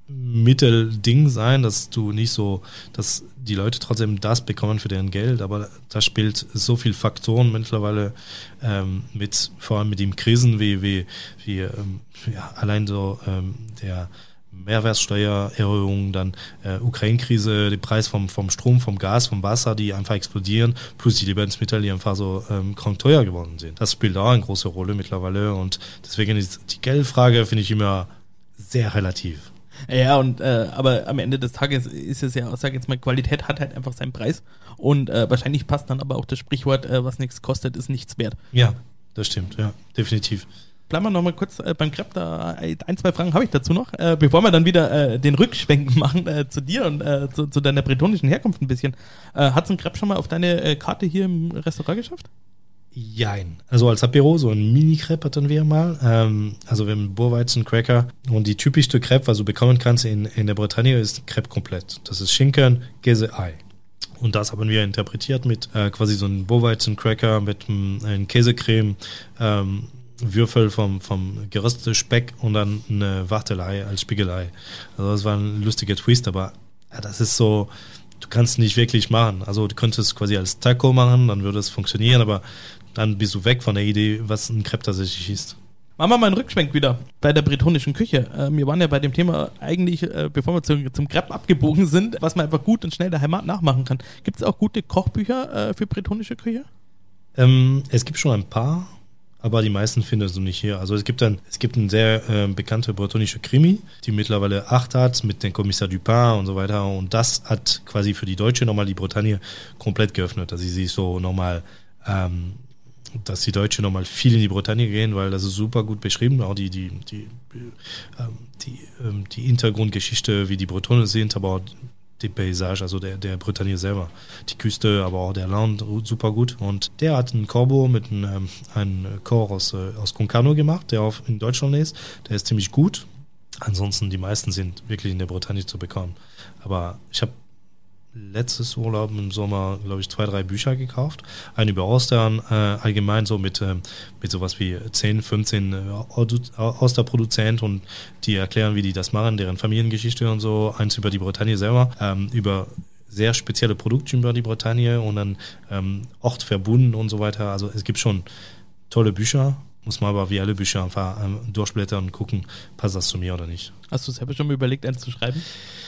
Mittelding sein, dass du nicht so, dass die Leute trotzdem das bekommen für deren Geld, aber da spielt so viel Faktoren mittlerweile ähm, mit, vor allem mit den Krisen wie, wie, wie ähm, ja, allein so ähm, der Mehrwertsteuererhöhung, dann äh, Ukraine-Krise, der Preis vom, vom Strom, vom Gas, vom Wasser, die einfach explodieren, plus die Lebensmittel, die einfach so ähm, kaum teuer geworden sind. Das spielt auch eine große Rolle mittlerweile, und deswegen ist die Geldfrage, finde ich, immer sehr relativ. Ja, und äh, aber am Ende des Tages ist es ja, sag jetzt mal, Qualität hat halt einfach seinen Preis, und äh, wahrscheinlich passt dann aber auch das Sprichwort, äh, was nichts kostet, ist nichts wert. Ja, das stimmt, ja, definitiv. Bleiben wir nochmal kurz äh, beim Crepe, da ein, zwei Fragen habe ich dazu noch, äh, bevor wir dann wieder äh, den Rückschwenk machen äh, zu dir und äh, zu, zu deiner bretonischen Herkunft ein bisschen. Äh, Hat es ein Crepe schon mal auf deine äh, Karte hier im Restaurant geschafft? Jein. Also als Apero, so ein Mini-Crepe hatten wir mal. Ähm, also wir haben Bohrweizen, Cracker, und die typischste Crepe, was du bekommen kannst in, in der Bretagne, ist Crepe komplett. Das ist Schinken, Käse, Ei. Und das haben wir interpretiert mit äh, quasi so einem Bohrweizen-Cracker, mit ähm, einem Käsecreme, ähm, Würfel vom, vom gerösteten Speck und dann eine Wachtelei als Spiegelei. Also das war ein lustiger Twist, aber ja, das ist so, du kannst nicht wirklich machen. Also du könntest quasi als Taco machen, dann würde es funktionieren, aber dann bist du weg von der Idee, was ein Crepe tatsächlich ist. Machen wir mal einen Rückschwenk wieder bei der bretonischen Küche. Äh, wir waren ja bei dem Thema eigentlich, äh, bevor wir zum, zum Crepe abgebogen sind, was man einfach gut und schnell daheim nachmachen kann. Gibt es auch gute Kochbücher äh, für bretonische Küche? Ähm, es gibt schon ein paar, aber die meisten findest du nicht hier. Also es gibt ein, es gibt ein sehr äh, bekannte bretonische Krimi, die mittlerweile acht hat, mit dem Kommissar Dupin und so weiter. Und das hat quasi für die Deutsche nochmal die Bretagne komplett geöffnet. Also sie sich so nochmal, ähm, dass die Deutsche nochmal viel in die Bretagne gehen, weil das ist super gut beschrieben. Auch die, die, die, ähm, die, ähm, die Hintergrundgeschichte, wie die Bretonen sind, aber auch die Paysage, also der, der Bretagne selber. Die Küste, aber auch der Land, super gut. Und der hat einen Corbeau mit einem, einem Chor aus, aus Concarneau gemacht, der auch in Deutschland ist. Der ist ziemlich gut. Ansonsten, die meisten sind wirklich in der Bretagne zu bekommen. Aber ich habe letztes Urlaub im Sommer, glaube ich, zwei, drei Bücher gekauft. Einen über Austern, äh, allgemein so mit, äh, mit sowas wie zehn, fünfzehn äh, Austerproduzenten, und die erklären, wie die das machen, deren Familiengeschichte und so. Eins über die Bretagne selber, ähm, über sehr spezielle Produkte über die Bretagne und dann ähm, Ort verbunden und so weiter. Also es gibt schon tolle Bücher. Muss man aber wie alle Bücher einfach ähm, durchblättern und gucken, passt das zu mir oder nicht. Hast du selber schon mal überlegt, eins zu schreiben?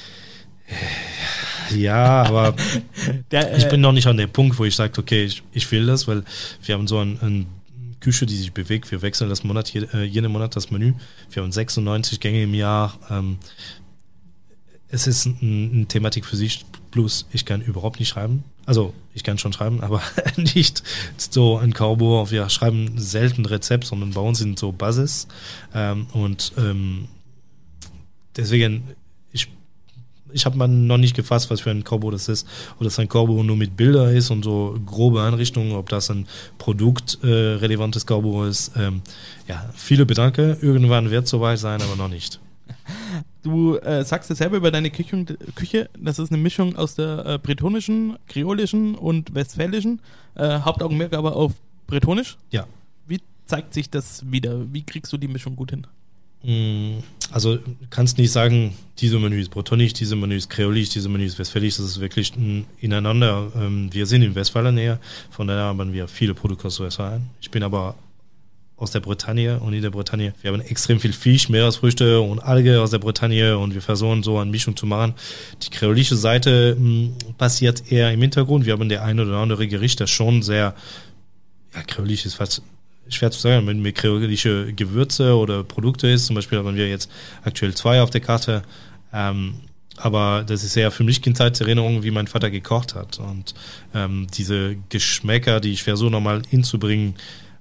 Ja, aber Der, äh, ich bin noch nicht an dem Punkt, wo ich sage, okay, ich, ich will das, weil wir haben so eine ein Küche, die sich bewegt. Wir wechseln das Monat, äh, jeden Monat das Menü. Wir haben sechsundneunzig Gänge im Jahr. Ähm, es ist ein, eine Thematik für sich, plus ich kann überhaupt nicht schreiben. Also ich kann schon schreiben, aber nicht so ein Cowboy. Wir schreiben selten Rezept, sondern bei uns sind so Basis. Ähm, und ähm, deswegen, ich Ich habe mal noch nicht gefasst, was für ein Corbeau das ist. Ob das ein Corbeau nur mit Bilder ist und so grobe Einrichtungen, ob das ein produktrelevantes äh, Corbeau ist. Ähm, ja, viele Bedanke. Irgendwann wird es soweit sein, aber noch nicht. Du äh, sagst ja selber über deine Küche, Küche, das ist eine Mischung aus der äh, bretonischen, kreolischen und westfälischen. Äh, Hauptaugenmerk aber auf bretonisch. Ja. Wie zeigt sich das wieder? Wie kriegst du die Mischung gut hin? Also du kannst nicht sagen, diese Menü ist bretonisch, diese Menü ist kreolisch, diese Menü ist westfälisch, das ist wirklich ein ineinander. Wir sind in Westfalen näher, von daher haben wir viele Produkte aus Westfalen. Ich bin aber aus der Bretagne und in der Bretagne, wir haben extrem viel Fisch, Meeresfrüchte und Alge aus der Bretagne und wir versuchen so eine Mischung zu machen. Die kreolische Seite mh, passiert eher im Hintergrund. Wir haben der eine oder andere Gericht, das schon sehr, ja, kreolisch ist fast schwer zu sagen, wenn mir kreolische Gewürze oder Produkte ist. Zum Beispiel haben wir jetzt aktuell zwei auf der Karte. Ähm, aber das ist eher für mich Kindheitserinnerung, wie mein Vater gekocht hat. Und ähm, diese Geschmäcker, die ich versuche nochmal hinzubringen,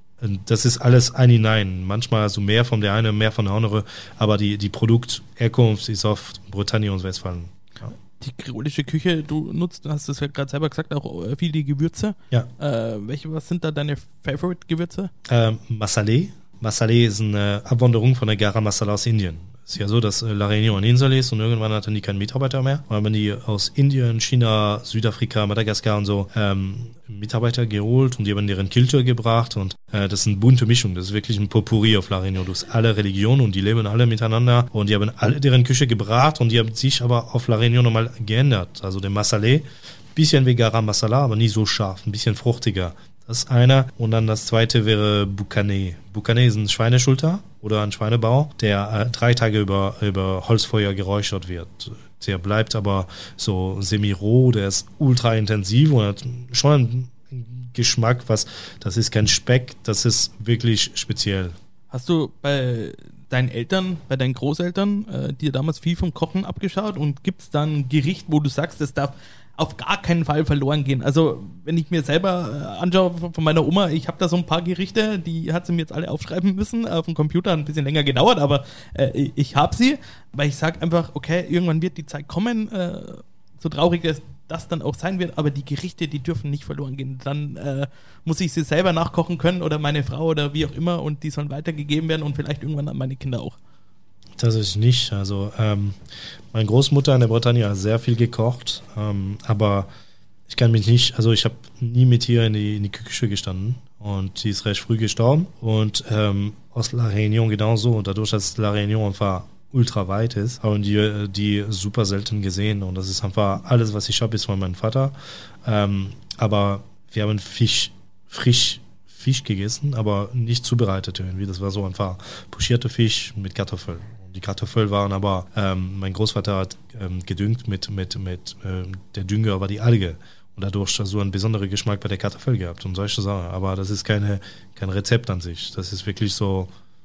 das ist alles ein hinein. Manchmal also mehr von der eine, mehr von der andere. Aber die, die Produktherkunft ist oft Bretagne und Westfalen. Ja. Die kreolische Küche, du nutzt, hast es ja gerade selber gesagt, auch viel die Gewürze. Ja. Äh, welche, was sind da deine Favorite-Gewürze? Ähm, Masala. Masala ist eine Abwanderung von der Garam Masala aus Indien. Es ist ja so, dass La Réunion eine Insel ist und irgendwann hatten die keinen Mitarbeiter mehr. Und haben die aus Indien, China, Südafrika, Madagaskar und so ähm, Mitarbeiter geholt und die haben deren Kultur gebracht und äh, das ist eine bunte Mischung. Das ist wirklich ein Potpourri auf La Réunion. Du hast alle Religionen und die leben alle miteinander und die haben alle deren Küche gebracht und die haben sich aber auf La Réunion nochmal geändert. Also der Masala, bisschen wie Garam Masala, aber nicht so scharf, ein bisschen fruchtiger. Das ist einer. Und dann das zweite wäre Boucané. Boucané ist ein Schweineschulter oder ein Schweinebauch, der äh, drei Tage über, über Holzfeuer geräuchert wird. Der bleibt aber so semi-roh, der ist ultra intensiv und hat schon einen Geschmack, was, das ist kein Speck, das ist wirklich speziell. Hast du bei deinen Eltern, bei deinen Großeltern äh, dir damals viel vom Kochen abgeschaut und gibt es dann ein Gericht, wo du sagst, das darf auf gar keinen Fall verloren gehen? Also wenn ich mir selber äh, anschaue von meiner Oma, ich habe da so ein paar Gerichte, die hat sie mir jetzt alle aufschreiben müssen, auf dem Computer, ein bisschen länger gedauert, aber äh, ich habe sie, weil ich sage einfach, okay, irgendwann wird die Zeit kommen, äh, so traurig das, das dann auch sein wird, aber die Gerichte, die dürfen nicht verloren gehen. Dann äh, muss ich sie selber nachkochen können oder meine Frau oder wie auch immer und die sollen weitergegeben werden und vielleicht irgendwann an meine Kinder auch. Das ist nicht. Also ähm, meine Großmutter in der Bretagne hat sehr viel gekocht, ähm, aber ich kann mich nicht, also ich habe nie mit ihr in die, in die Küche gestanden und sie ist recht früh gestorben und ähm, aus La Réunion genauso und dadurch, dass La Réunion einfach ultra weit ist, haben die die super selten gesehen und das ist einfach alles, was ich habe, ist von meinem Vater. Ähm, aber wir haben Fisch, frisch Fisch gegessen, aber nicht zubereitet irgendwie. Das war so einfach pochierte Fisch mit Kartoffeln. Die Kartoffeln waren aber, ähm, mein Großvater hat ähm, gedüngt mit, mit, mit ähm, der Dünger war die Alge und dadurch so einen besonderen Geschmack bei der Kartoffel gehabt und solche Sachen. Aber das ist keine, kein Rezept an sich. Das ist wirklich so,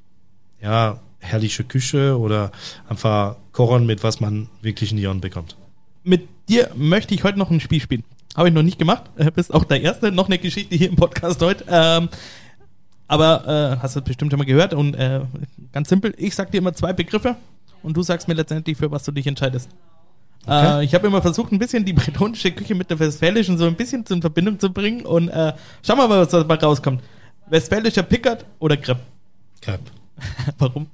ja, herrliche Küche oder einfach kochen mit was man wirklich in die Hand bekommt. Mit dir möchte ich heute noch ein Spiel spielen. Habe ich noch nicht gemacht. Du bist auch der Erste. Noch eine Geschichte hier im Podcast heute. Ähm, aber äh, hast du bestimmt schon mal gehört. Und äh, ganz simpel, ich sag dir immer zwei Begriffe und du sagst mir letztendlich, für was du dich entscheidest. Okay. Äh, ich habe immer versucht, ein bisschen die bretonische Küche mit der westfälischen so ein bisschen in Verbindung zu bringen. Und äh, schau mal, was dabei rauskommt. Westfälischer Pickard oder Crepe? Crepe. Warum?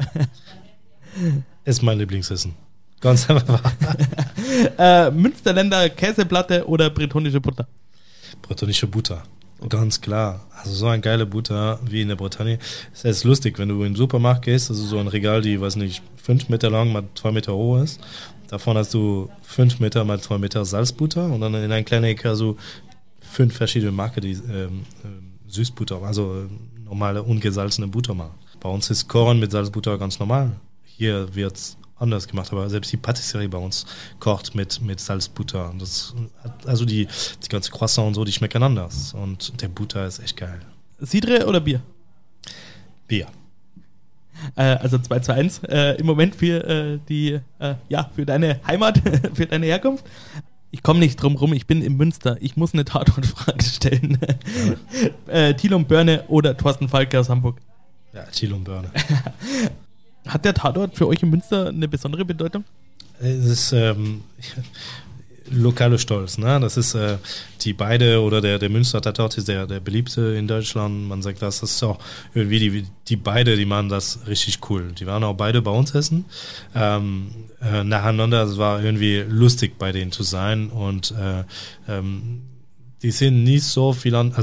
Ist mein Lieblingsessen. Ganz einfach. äh, Münsterländer Käseplatte oder bretonische Butter? Bretonische Butter. Ganz klar. Also so eine geile Butter wie in der Bretagne. Es ist lustig, wenn du in den Supermarkt gehst, also so ein Regal, die, weiß nicht, fünf Meter lang mal zwei Meter hoch ist. Davon hast du fünf Meter mal zwei Meter Salzbutter und dann in einer kleinen Ecke also fünf verschiedene Marken, die ähm, Süßbutter, also normale ungesalzene Butter machen. Bei uns ist Kochen mit Salzbutter ganz normal. Hier wird's anders gemacht, aber selbst die Patisserie bei uns kocht mit, mit Salzbutter. Das, also die, die ganze Croissant und so, die schmecken anders. Und der Butter ist echt geil. Cidre oder Bier? Bier. Äh, also zwei zu eins äh, im Moment für äh, die, äh, ja, für deine Heimat, für deine Herkunft. Ich komme nicht drum rum, ich bin in Münster. Ich muss eine Tatortfrage stellen. Ja. äh, Thiel und Börne oder Thorsten Falke aus Hamburg? Ja, Thiel und Börne. Hat der Tatort für euch in Münster eine besondere Bedeutung? Es ist ähm, lokale Stolz, ne? Das ist äh, die beide oder der, der Münster Tatort ist der, der beliebte in Deutschland. Man sagt, das ist auch irgendwie die, die beide, die machen das richtig cool. Die waren auch beide bei uns essen. Ähm, äh, nacheinander, es war irgendwie lustig bei denen zu sein und äh, ähm, die sind nicht so viel an, also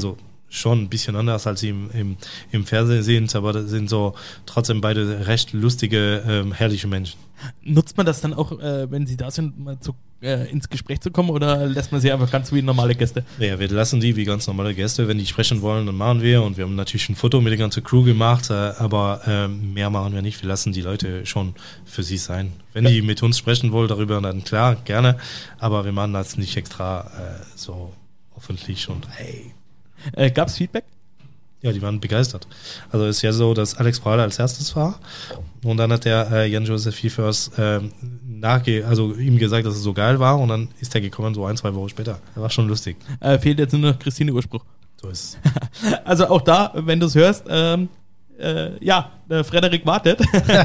schon ein bisschen anders, als sie im, im, im Fernsehen sind, aber das sind so trotzdem beide recht lustige, ähm, herrliche Menschen. Nutzt man das dann auch, äh, wenn sie da sind, mal zu, äh, ins Gespräch zu kommen oder lässt man sie einfach ganz wie normale Gäste? Ja, wir lassen die wie ganz normale Gäste. Wenn die sprechen wollen, dann machen wir und wir haben natürlich ein Foto mit der ganzen Crew gemacht, äh, aber äh, mehr machen wir nicht. Wir lassen die Leute schon für sich sein. Wenn die mit uns sprechen wollen darüber, dann klar, gerne, aber wir machen das nicht extra äh, so öffentlich und hey. Äh, Gab es Feedback? Ja, die waren begeistert. Also es ist ja so, dass Alex Prahler als erstes war und dann hat der äh, Jan-Josef Fiefers äh, nachge, also ihm gesagt, dass es so geil war und dann ist er gekommen so ein, zwei Wochen später. Das war schon lustig. Äh, fehlt jetzt nur noch Christine Urspruch. So ist es. Also auch da, wenn du es hörst, ähm, äh, ja, äh, Frederik wartet.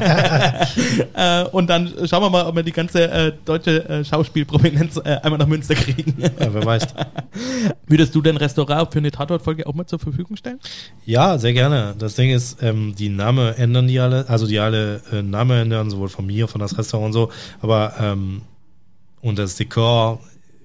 äh, und dann schauen wir mal, ob wir die ganze äh, deutsche äh, Schauspielprominenz äh, einmal nach Münster kriegen. Ja, wer weiß. Würdest du dein Restaurant für eine Tatortfolge auch mal zur Verfügung stellen? Ja, sehr gerne. Das Ding ist, ähm, die Namen ändern die alle, also die alle äh, Namen ändern, sowohl von mir, von das Restaurant und so, aber ähm, und das Dekor,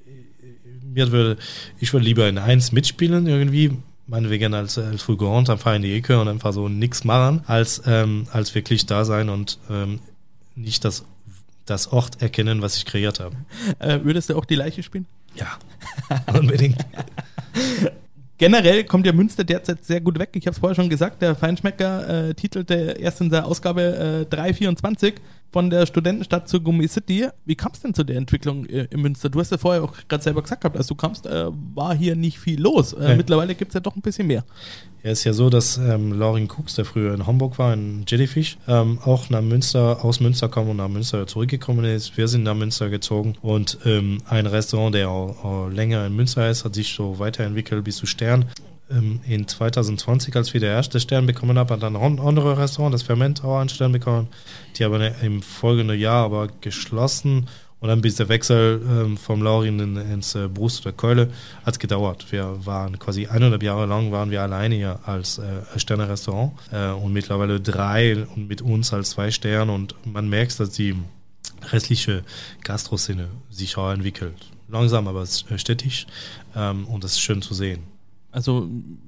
mir würde, ich würde lieber in eins mitspielen irgendwie, meinetwegen als, als Fulgurant einfach in die Ecke und einfach so nix machen, als, ähm, als wirklich da sein und ähm, nicht das, das Ort erkennen, was ich kreiert habe. Äh, würdest du auch die Leiche spielen? Ja, unbedingt. Generell kommt ja Münster derzeit sehr gut weg. Ich habe es vorher schon gesagt, der Feinschmecker äh, titelte erst in der Ausgabe äh, drei vierundzwanzig von der Studentenstadt zur Gummi City. Wie kam es denn zu der Entwicklung äh, in Münster? Du hast ja vorher auch gerade selber gesagt gehabt, als du kamst, äh, war hier nicht viel los. Äh, ja. Mittlerweile gibt es ja doch ein bisschen mehr. Ja, ist ja so, dass ähm, Laurin Cooks, der früher in Hamburg war, in Jellyfish, ähm, auch nach Münster, aus Münster kam und nach Münster zurückgekommen ist. Wir sind nach Münster gezogen und ähm, ein Restaurant, der auch, auch länger in Münster ist, hat sich so weiterentwickelt bis zu Stern. Ähm, in zwanzig zwanzig, als wir den ersten Stern bekommen haben, hat dann ein anderes Restaurant, das Ferment, auch einen Stern bekommen. Die haben im folgenden Jahr aber geschlossen. Und dann bis der Wechsel ähm, vom Laurin in, ins äh, Brust oder Keule hat es gedauert. Wir waren quasi eineinhalb Jahre lang waren wir alleine hier als äh, Sterne-Restaurant äh, und mittlerweile drei und mit uns als zwei Sterne und man merkt, dass die restliche Gastroszene sich auch entwickelt. Langsam, aber stetig ähm, und das ist schön zu sehen. Also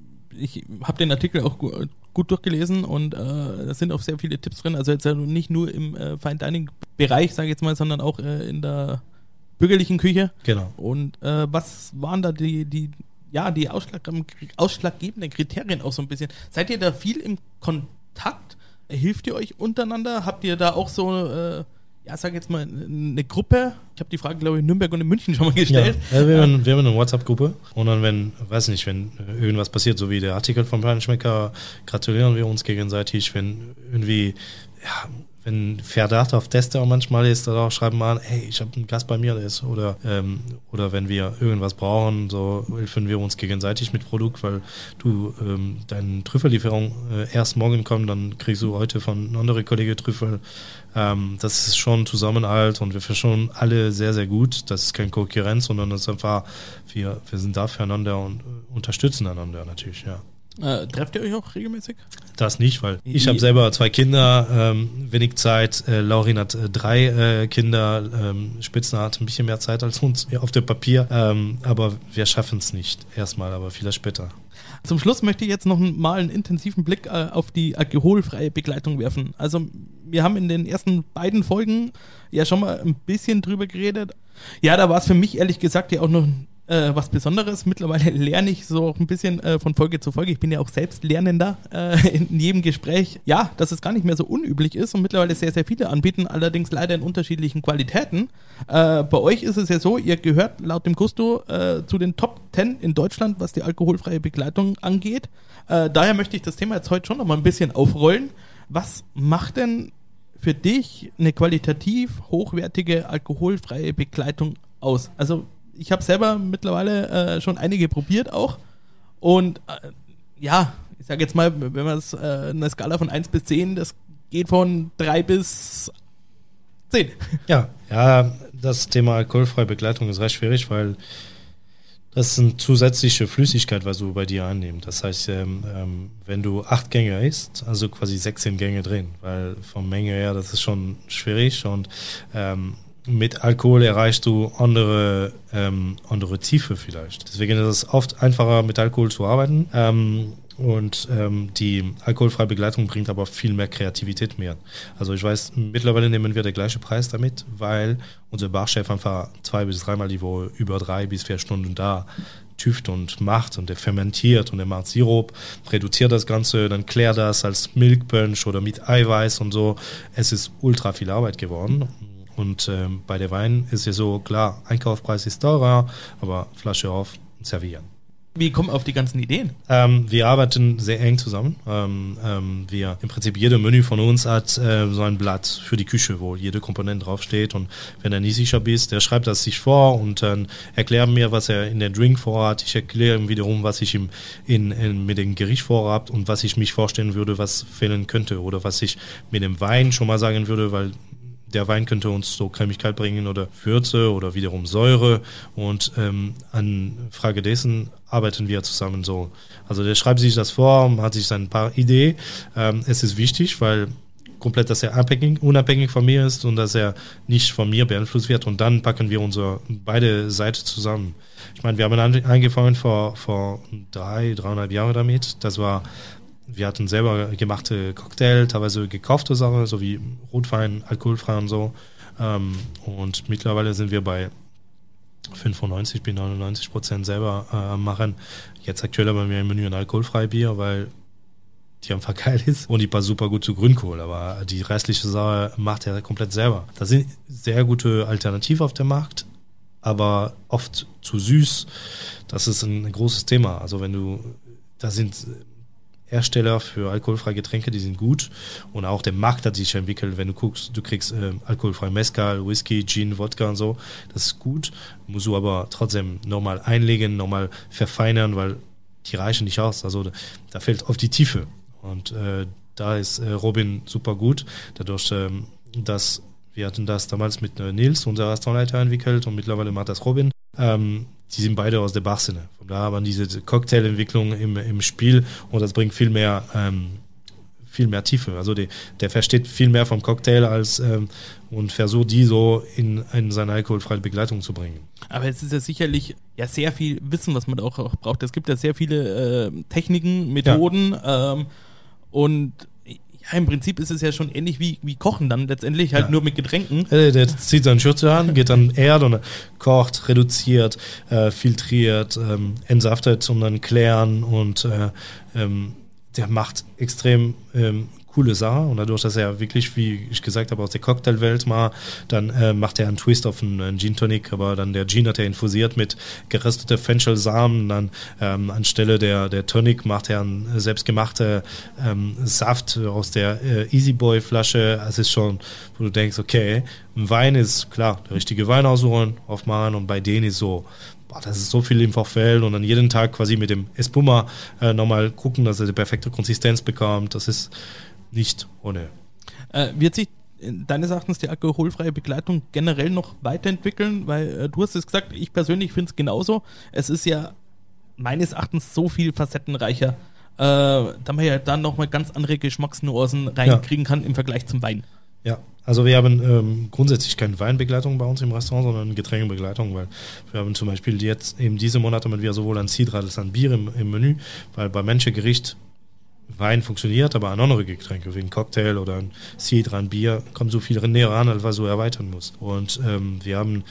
ich habe den Artikel auch gu- gut durchgelesen und äh, da sind auch sehr viele Tipps drin. Also jetzt ja nicht nur im äh, Fine Dining Bereich, sage ich jetzt mal, sondern auch äh, in der bürgerlichen Küche. Genau. Und äh, was waren da die, die, ja, die Ausschlag, ausschlaggebenden Kriterien auch so ein bisschen? Seid ihr da viel im Kontakt? Hilft ihr euch untereinander? Habt ihr da auch so, äh, ja, sag jetzt mal, eine Gruppe? Ich habe die Frage, glaube ich, in Nürnberg und in München schon mal gestellt. Ja, ja, wir, haben, wir haben eine WhatsApp-Gruppe und dann, wenn, weiß nicht, wenn irgendwas passiert, so wie der Artikel vom Feinschmecker, gratulieren wir uns gegenseitig, wenn irgendwie, ja, wenn Verdacht auf Tester manchmal ist, dann auch schreiben wir an, hey, ich habe einen Gast bei mir, der ist, oder, ähm, oder wenn wir irgendwas brauchen, so helfen wir uns gegenseitig mit Produkt, weil du, ähm, deine Trüffellieferung äh, erst morgen kommt, dann kriegst du heute von einem anderen Kollege Trüffel. Ähm, das ist schon Zusammenhalt und wir verstehen alle sehr, sehr gut. Das ist keine Konkurrenz, sondern das ist einfach, wir, wir sind da füreinander und äh, unterstützen einander natürlich, ja. Äh, trefft ihr euch auch regelmäßig? Das nicht, weil ich habe selber zwei Kinder, ähm, wenig Zeit. Äh, Laurin hat äh, drei äh, Kinder. Ähm, Spitzner hat ein bisschen mehr Zeit als uns auf dem Papier. Ähm, aber wir schaffen es nicht erstmal, aber vielleicht später. Zum Schluss möchte ich jetzt noch mal einen intensiven Blick äh, auf die alkoholfreie Begleitung werfen. Also wir haben in den ersten beiden Folgen ja schon mal ein bisschen drüber geredet. Ja, da war es für mich ehrlich gesagt ja auch noch Äh, was Besonderes. Mittlerweile lerne ich so auch ein bisschen äh, von Folge zu Folge. Ich bin ja auch selbst Lernender äh, in jedem Gespräch. Ja, dass es gar nicht mehr so unüblich ist und mittlerweile sehr, sehr viele anbieten, allerdings leider in unterschiedlichen Qualitäten. Äh, bei euch ist es ja so, ihr gehört laut dem Gusto äh, zu den Top zehn in Deutschland, was die alkoholfreie Begleitung angeht. Äh, daher möchte ich das Thema jetzt heute schon noch mal ein bisschen aufrollen. Was macht denn für dich eine qualitativ hochwertige alkoholfreie Begleitung aus? Also ich habe selber mittlerweile äh, schon einige probiert auch und äh, ja, ich sage jetzt mal, wenn man es äh, eine Skala von eins bis zehn, das geht von drei bis zehn. Ja, ja, das Thema alkoholfreie Begleitung ist recht schwierig, weil das ist eine zusätzliche Flüssigkeit, was du bei dir einnimmst. Das heißt, ähm, ähm, wenn du acht Gänge isst, also quasi sechzehn Gänge drin, weil von Menge her, das ist schon schwierig und ähm, mit Alkohol erreichst du andere, ähm, andere Tiefe vielleicht. Deswegen ist es oft einfacher, mit Alkohol zu arbeiten. Ähm, und ähm, die alkoholfreie Begleitung bringt aber viel mehr Kreativität mehr. Also ich weiß, mittlerweile nehmen wir den gleichen Preis damit, weil unser Barchef einfach zwei bis dreimal die Woche über drei bis vier Stunden da tüft und macht und der fermentiert und der macht Sirup, reduziert das Ganze, dann klärt das als Milk Punch oder mit Eiweiß und so. Es ist ultra viel Arbeit geworden. Und ähm, bei der Wein ist ja so, klar, Einkaufspreis ist teurer, aber Flasche auf und servieren. Wie kommen auf die ganzen Ideen? Ähm, wir arbeiten sehr eng zusammen. Ähm, ähm, wir, im Prinzip jeder Menü von uns hat äh, so ein Blatt für die Küche, wo jede Komponente draufsteht. Und wenn er nicht sicher bist, der schreibt das sich vor und dann erklärt mir, was er in der Drink vorhat. Ich erkläre ihm wiederum, was ich ihm in, in, mit dem Gericht vorhabe und was ich mich vorstellen würde, was fehlen könnte oder was ich mit dem Wein schon mal sagen würde, weil der Wein könnte uns so Cremigkeit bringen oder Würze oder wiederum Säure und ähm, an Frage dessen arbeiten wir zusammen so. Also der schreibt sich das vor, hat sich ein paar Ideen. Ähm, es ist wichtig, weil komplett, dass er abhängig, unabhängig von mir ist und dass er nicht von mir beeinflusst wird und dann packen wir unsere beide Seiten zusammen. Ich meine, wir haben angefangen vor, vor drei, dreieinhalb Jahren damit. Das war Wir hatten selber gemachte Cocktail, teilweise gekaufte Sachen, so wie Rotwein, alkoholfrei und so. Ähm, und mittlerweile sind wir bei fünfundneunzig bis neunundneunzig Prozent selber äh, machen. Jetzt aktuell haben wir im Menü ein alkoholfreies Bier, weil die einfach geil ist und die passt super gut zu Grünkohl. Aber die restliche Sache macht er komplett selber. Da sind sehr gute Alternativen auf dem Markt, aber oft zu süß. Das ist ein großes Thema. Also wenn du, da sind Hersteller für alkoholfreie Getränke, die sind gut und auch der Markt hat sich entwickelt, wenn du guckst, du kriegst äh, alkoholfrei Mezcal, Whisky, Gin, Wodka und so, das ist gut, musst du aber trotzdem nochmal einlegen, nochmal verfeinern, weil die reichen nicht aus, also da, da fehlt oft die Tiefe und äh, da ist äh, Robin super gut, dadurch, ähm, dass wir hatten das damals mit äh, Nils, unser Restaurantleiter, entwickelt und mittlerweile macht das Robin. Ähm, die sind beide aus der Bachszene. Von da haben diese Cocktailentwicklung im, im Spiel und das bringt viel mehr, ähm, viel mehr Tiefe. Also die, der versteht viel mehr vom Cocktail als ähm, und versucht die so in, in seine alkoholfreie Begleitung zu bringen. Aber es ist ja sicherlich ja sehr viel Wissen, was man auch, auch braucht. Es gibt ja sehr viele äh, Techniken, Methoden ja. ähm, und ja, im Prinzip ist es ja schon ähnlich wie, wie Kochen dann letztendlich, halt ja. nur mit Getränken. Der, der zieht seine Schürze an, geht dann Erd und kocht, reduziert, äh, filtriert, ähm, entsaftet und dann klären und äh, ähm, der macht extrem ähm, coole Sache und dadurch, dass er wirklich, wie ich gesagt habe, aus der Cocktailwelt mal, dann äh, macht er einen Twist auf einen, einen Gin Tonic, aber dann der Gin hat er infusiert mit geröstete Fenchelsamen, dann ähm, anstelle der, der Tonic macht er einen selbstgemachten ähm, Saft aus der äh, Easy Boy Flasche. Es ist schon, wo du denkst, okay, ein Wein ist klar, der richtige Wein aussuchen, aufmachen und bei denen ist so, boah, das ist so viel im Vorfeld und dann jeden Tag quasi mit dem Espuma äh, nochmal gucken, dass er die perfekte Konsistenz bekommt. Das ist nicht ohne. Äh, wird sich deines Erachtens die alkoholfreie Begleitung generell noch weiterentwickeln? Weil äh, du hast es gesagt, ich persönlich finde es genauso. Es ist ja meines Erachtens so viel facettenreicher, äh, da man ja dann nochmal ganz andere Geschmacksnuancen reinkriegen ja. kann im Vergleich zum Wein. Ja, also wir haben ähm, grundsätzlich keine Weinbegleitung bei uns im Restaurant, sondern Getränkebegleitung, weil wir haben zum Beispiel jetzt eben diese Monate haben wir sowohl an Cidre als an Bier im, im Menü, weil bei manchen Gericht Wein funktioniert, aber an andere Getränke, wie ein Cocktail oder ein Cidre, ein Bier, kommt so viel näher ran, als was du erweitern musst. Und ähm, wir haben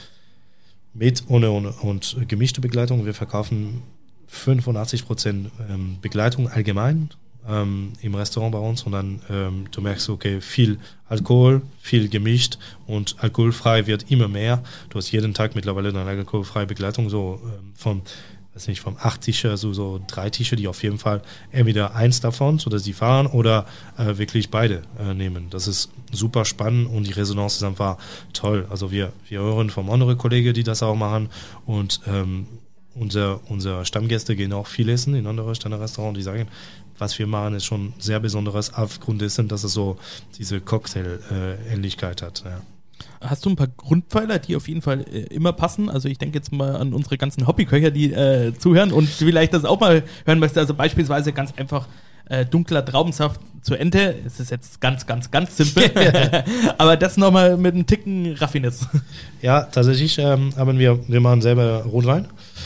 mit, ohne, ohne und gemischte Begleitung, wir verkaufen fünfundachtzig Prozent ähm, Begleitung allgemein ähm, im Restaurant bei uns und dann ähm, du merkst, okay, viel Alkohol, viel gemischt und alkoholfrei wird immer mehr. Du hast jeden Tag mittlerweile eine alkoholfreie Begleitung, so ähm, vom weiß nicht, vom acht Tische, so, so drei Tische, die auf jeden Fall entweder eins davon, sodass sie fahren oder äh, wirklich beide äh, nehmen. Das ist super spannend und die Resonanz ist einfach toll. Also wir, wir hören von anderen Kollegen, die das auch machen und ähm, unser, unsere Stammgäste gehen auch viel essen in andere Sterne-Restaurants, die sagen, was wir machen, ist schon sehr Besonderes aufgrund dessen, dass es so diese Cocktail-Ähnlichkeit äh, hat, ja. Hast du ein paar Grundpfeiler, die auf jeden Fall äh, immer passen? Also ich denke jetzt mal an unsere ganzen Hobbyköcher, die äh, zuhören und vielleicht das auch mal hören möchten. Also beispielsweise ganz einfach äh, dunkler Traubensaft zur Ente. Es ist jetzt ganz, ganz, ganz simpel. Aber das nochmal mit einem Ticken Raffinesse. Ja, tatsächlich ähm, haben wir, wir machen selber Rotwein.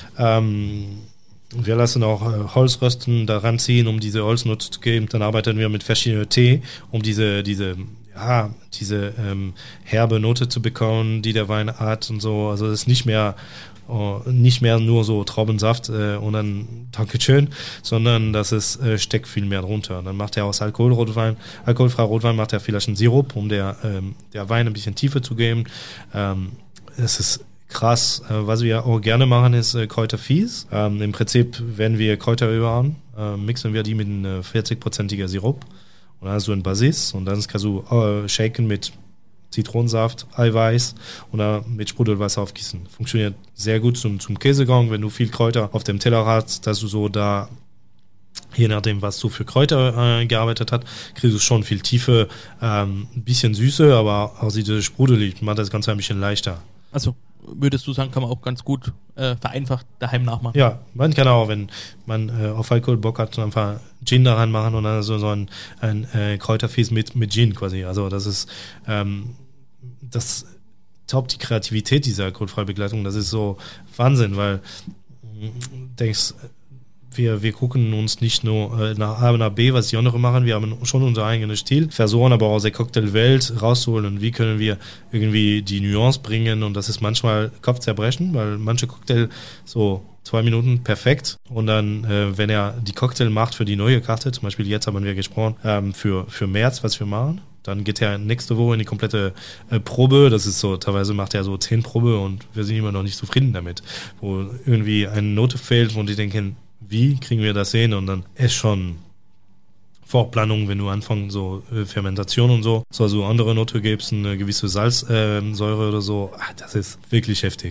Ähm, wir lassen auch äh, Holzrösten daran ziehen, um diese Holznote zu geben. Dann arbeiten wir mit verschiedenen Tee, um diese, diese, ja, diese ähm, herbe Note zu bekommen, die der Wein hat und so. Also es ist nicht mehr Oh, nicht mehr nur so Traubensaft äh, und dann Dankeschön, sondern das ist, äh, steckt viel mehr drunter. Dann macht er aus Alkoholrotwein, alkoholfreier Rotwein macht er vielleicht einen Sirup, um der, ähm, der Wein ein bisschen Tiefe zu geben. Ähm, es ist krass. Äh, was wir auch gerne machen, ist äh, Kräuterfies. Ähm, Im Prinzip, wenn wir Kräuter überhaben, äh, mixen wir die mit einem vierzig-prozentiger Sirup und dann hast du ein Basis und dann kannst du äh, shaken mit Zitronensaft, Eiweiß oder mit Sprudelwasser aufgießen. Funktioniert sehr gut zum, zum Käsegang, wenn du viel Kräuter auf dem Teller hast, dass du so da, je nachdem, was du für Kräuter äh, gearbeitet hast, kriegst du schon viel Tiefe, ähm, ein bisschen Süße, aber auch diese sprudelig, macht das Ganze ein bisschen leichter. Also würdest du sagen, kann man auch ganz gut äh, vereinfacht daheim nachmachen? Ja, man kann auch, wenn man äh, auf Alkohol Bock hat, einfach Gin daran machen und dann so, so ein, ein äh, Kräuterfies mit, mit Gin quasi. Also das ist, ähm, das taugt die Kreativität dieser alkoholfreien Begleitung. Das ist so Wahnsinn, weil du denkst, wir, wir gucken uns nicht nur äh, nach A und nach B, was die anderen machen, wir haben schon unser eigenes Stil, versuchen aber aus der Cocktailwelt rauszuholen und wie können wir irgendwie die Nuance bringen und das ist manchmal Kopfzerbrechen, weil manche Cocktail so zwei Minuten perfekt und dann, äh, wenn er die Cocktail macht für die neue Karte, zum Beispiel jetzt haben wir gesprochen, ähm, für, für März, was wir machen, dann geht er nächste Woche in die komplette äh, Probe. Das ist so, teilweise macht er so zehn Probe und wir sind immer noch nicht zufrieden damit. Wo irgendwie eine Note fehlt, wo die denken, wie kriegen wir das hin? Und dann ist schon Vorplanung, wenn du anfängst, so äh, Fermentation und so, so also andere Note gibst, eine gewisse Salzsäure äh, oder so, ach, das ist wirklich heftig.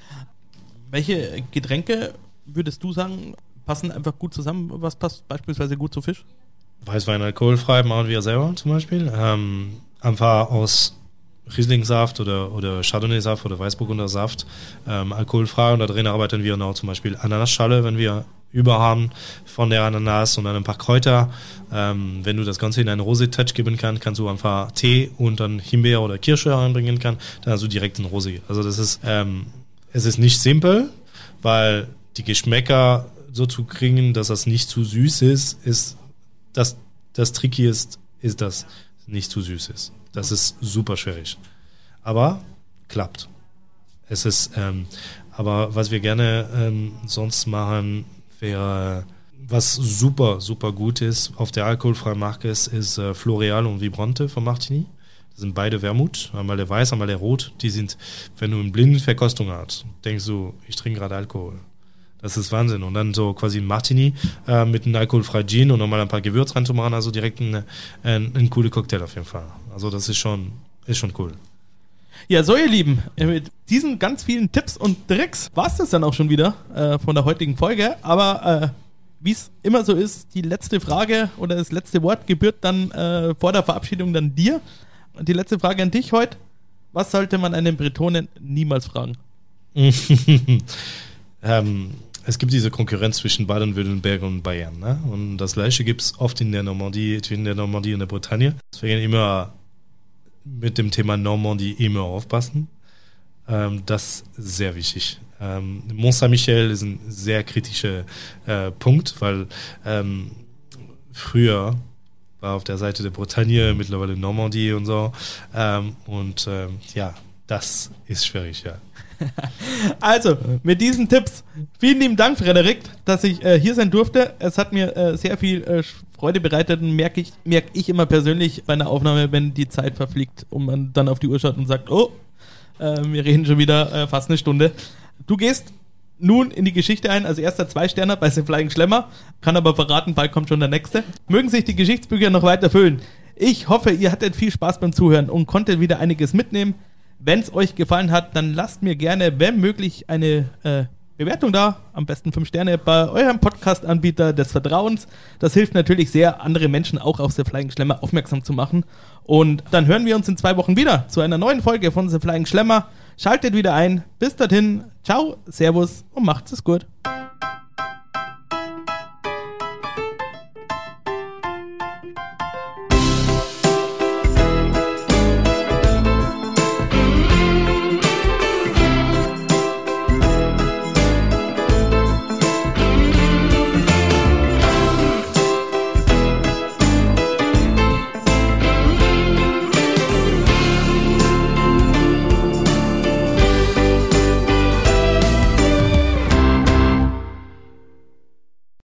Welche Getränke würdest du sagen, passen einfach gut zusammen? Was passt beispielsweise gut zu Fisch? Weißwein alkoholfrei machen wir selber zum Beispiel. Ähm, einfach aus Riesling-Saft oder, oder Chardonnay-Saft oder Weißburgunder-Saft ähm, alkoholfrei und da drin arbeiten wir noch zum Beispiel Ananasschale, wenn wir über haben von der Ananas und dann ein paar Kräuter. Ähm, wenn du das Ganze in einen Rosé-Touch geben kannst, kannst du einfach Tee und dann Himbeer oder Kirsche reinbringen kann, dann hast du direkt ein Rosé. Also das ist, ähm, es ist nicht simpel, weil die Geschmäcker so zu kriegen, dass das nicht zu süß ist, ist das, das Tricky ist, ist, dass es nicht zu süß ist. Das ist super schwierig. Aber klappt. Es ist, ähm, aber was wir gerne ähm, sonst machen, wäre, was super, super gut ist auf der alkoholfreien Marke ist, ist äh, Floreal und Vibrante von Martini. Das sind beide Wermut, einmal der Weiß, einmal der Rot. Die sind, wenn du eine Blindenverkostung hast, denkst du, ich trinke gerade Alkohol. Das ist Wahnsinn. Und dann so quasi ein Martini äh, mit einem alkoholfreien Gin und nochmal ein paar Gewürze reinzumachen, also direkt ein, ein, ein cooler Cocktail auf jeden Fall. Also das ist schon, ist schon cool. Ja, so ihr Lieben, mit diesen ganz vielen Tipps und Tricks war es das dann auch schon wieder äh, von der heutigen Folge. Aber äh, wie es immer so ist, die letzte Frage oder das letzte Wort gebührt dann äh, vor der Verabschiedung dann dir. Und die letzte Frage an dich heute. Was sollte man einen Bretonen niemals fragen? ähm, es gibt diese Konkurrenz zwischen Baden-Württemberg und Bayern. Ne? Und das Gleiche gibt es oft in der Normandie, zwischen der Normandie und der Bretagne. Deswegen immer mit dem Thema Normandie immer aufpassen. Ähm, das ist sehr wichtig. Ähm, Mont-Saint-Michel ist ein sehr kritischer äh, Punkt, weil ähm, früher war auf der Seite der Bretagne, mittlerweile Normandie und so. Ähm, und ähm, ja, das ist schwierig, ja. Also, mit diesen Tipps, vielen lieben Dank, Frederik, dass ich äh, hier sein durfte. Es hat mir äh, sehr viel äh, Freude bereitet und merke ich, merke ich immer persönlich bei einer Aufnahme, wenn die Zeit verfliegt und man dann auf die Uhr schaut und sagt, oh, äh, wir reden schon wieder äh, fast eine Stunde. Du gehst nun in die Geschichte ein, als erster Zwei-Sterner bei The Flying Schlemmer, kann aber verraten, bald kommt schon der nächste. Mögen sich die Geschichtsbücher noch weiter füllen. Ich hoffe, ihr hattet viel Spaß beim Zuhören und konntet wieder einiges mitnehmen. Wenn es euch gefallen hat, dann lasst mir gerne, wenn möglich, eine äh, Bewertung da. Am besten fünf Sterne bei eurem Podcast-Anbieter des Vertrauens. Das hilft natürlich sehr, andere Menschen auch auf The Flying Schlemmer aufmerksam zu machen. Und dann hören wir uns in zwei Wochen wieder zu einer neuen Folge von The Flying Schlemmer. Schaltet wieder ein. Bis dorthin. Ciao, Servus und macht's es gut.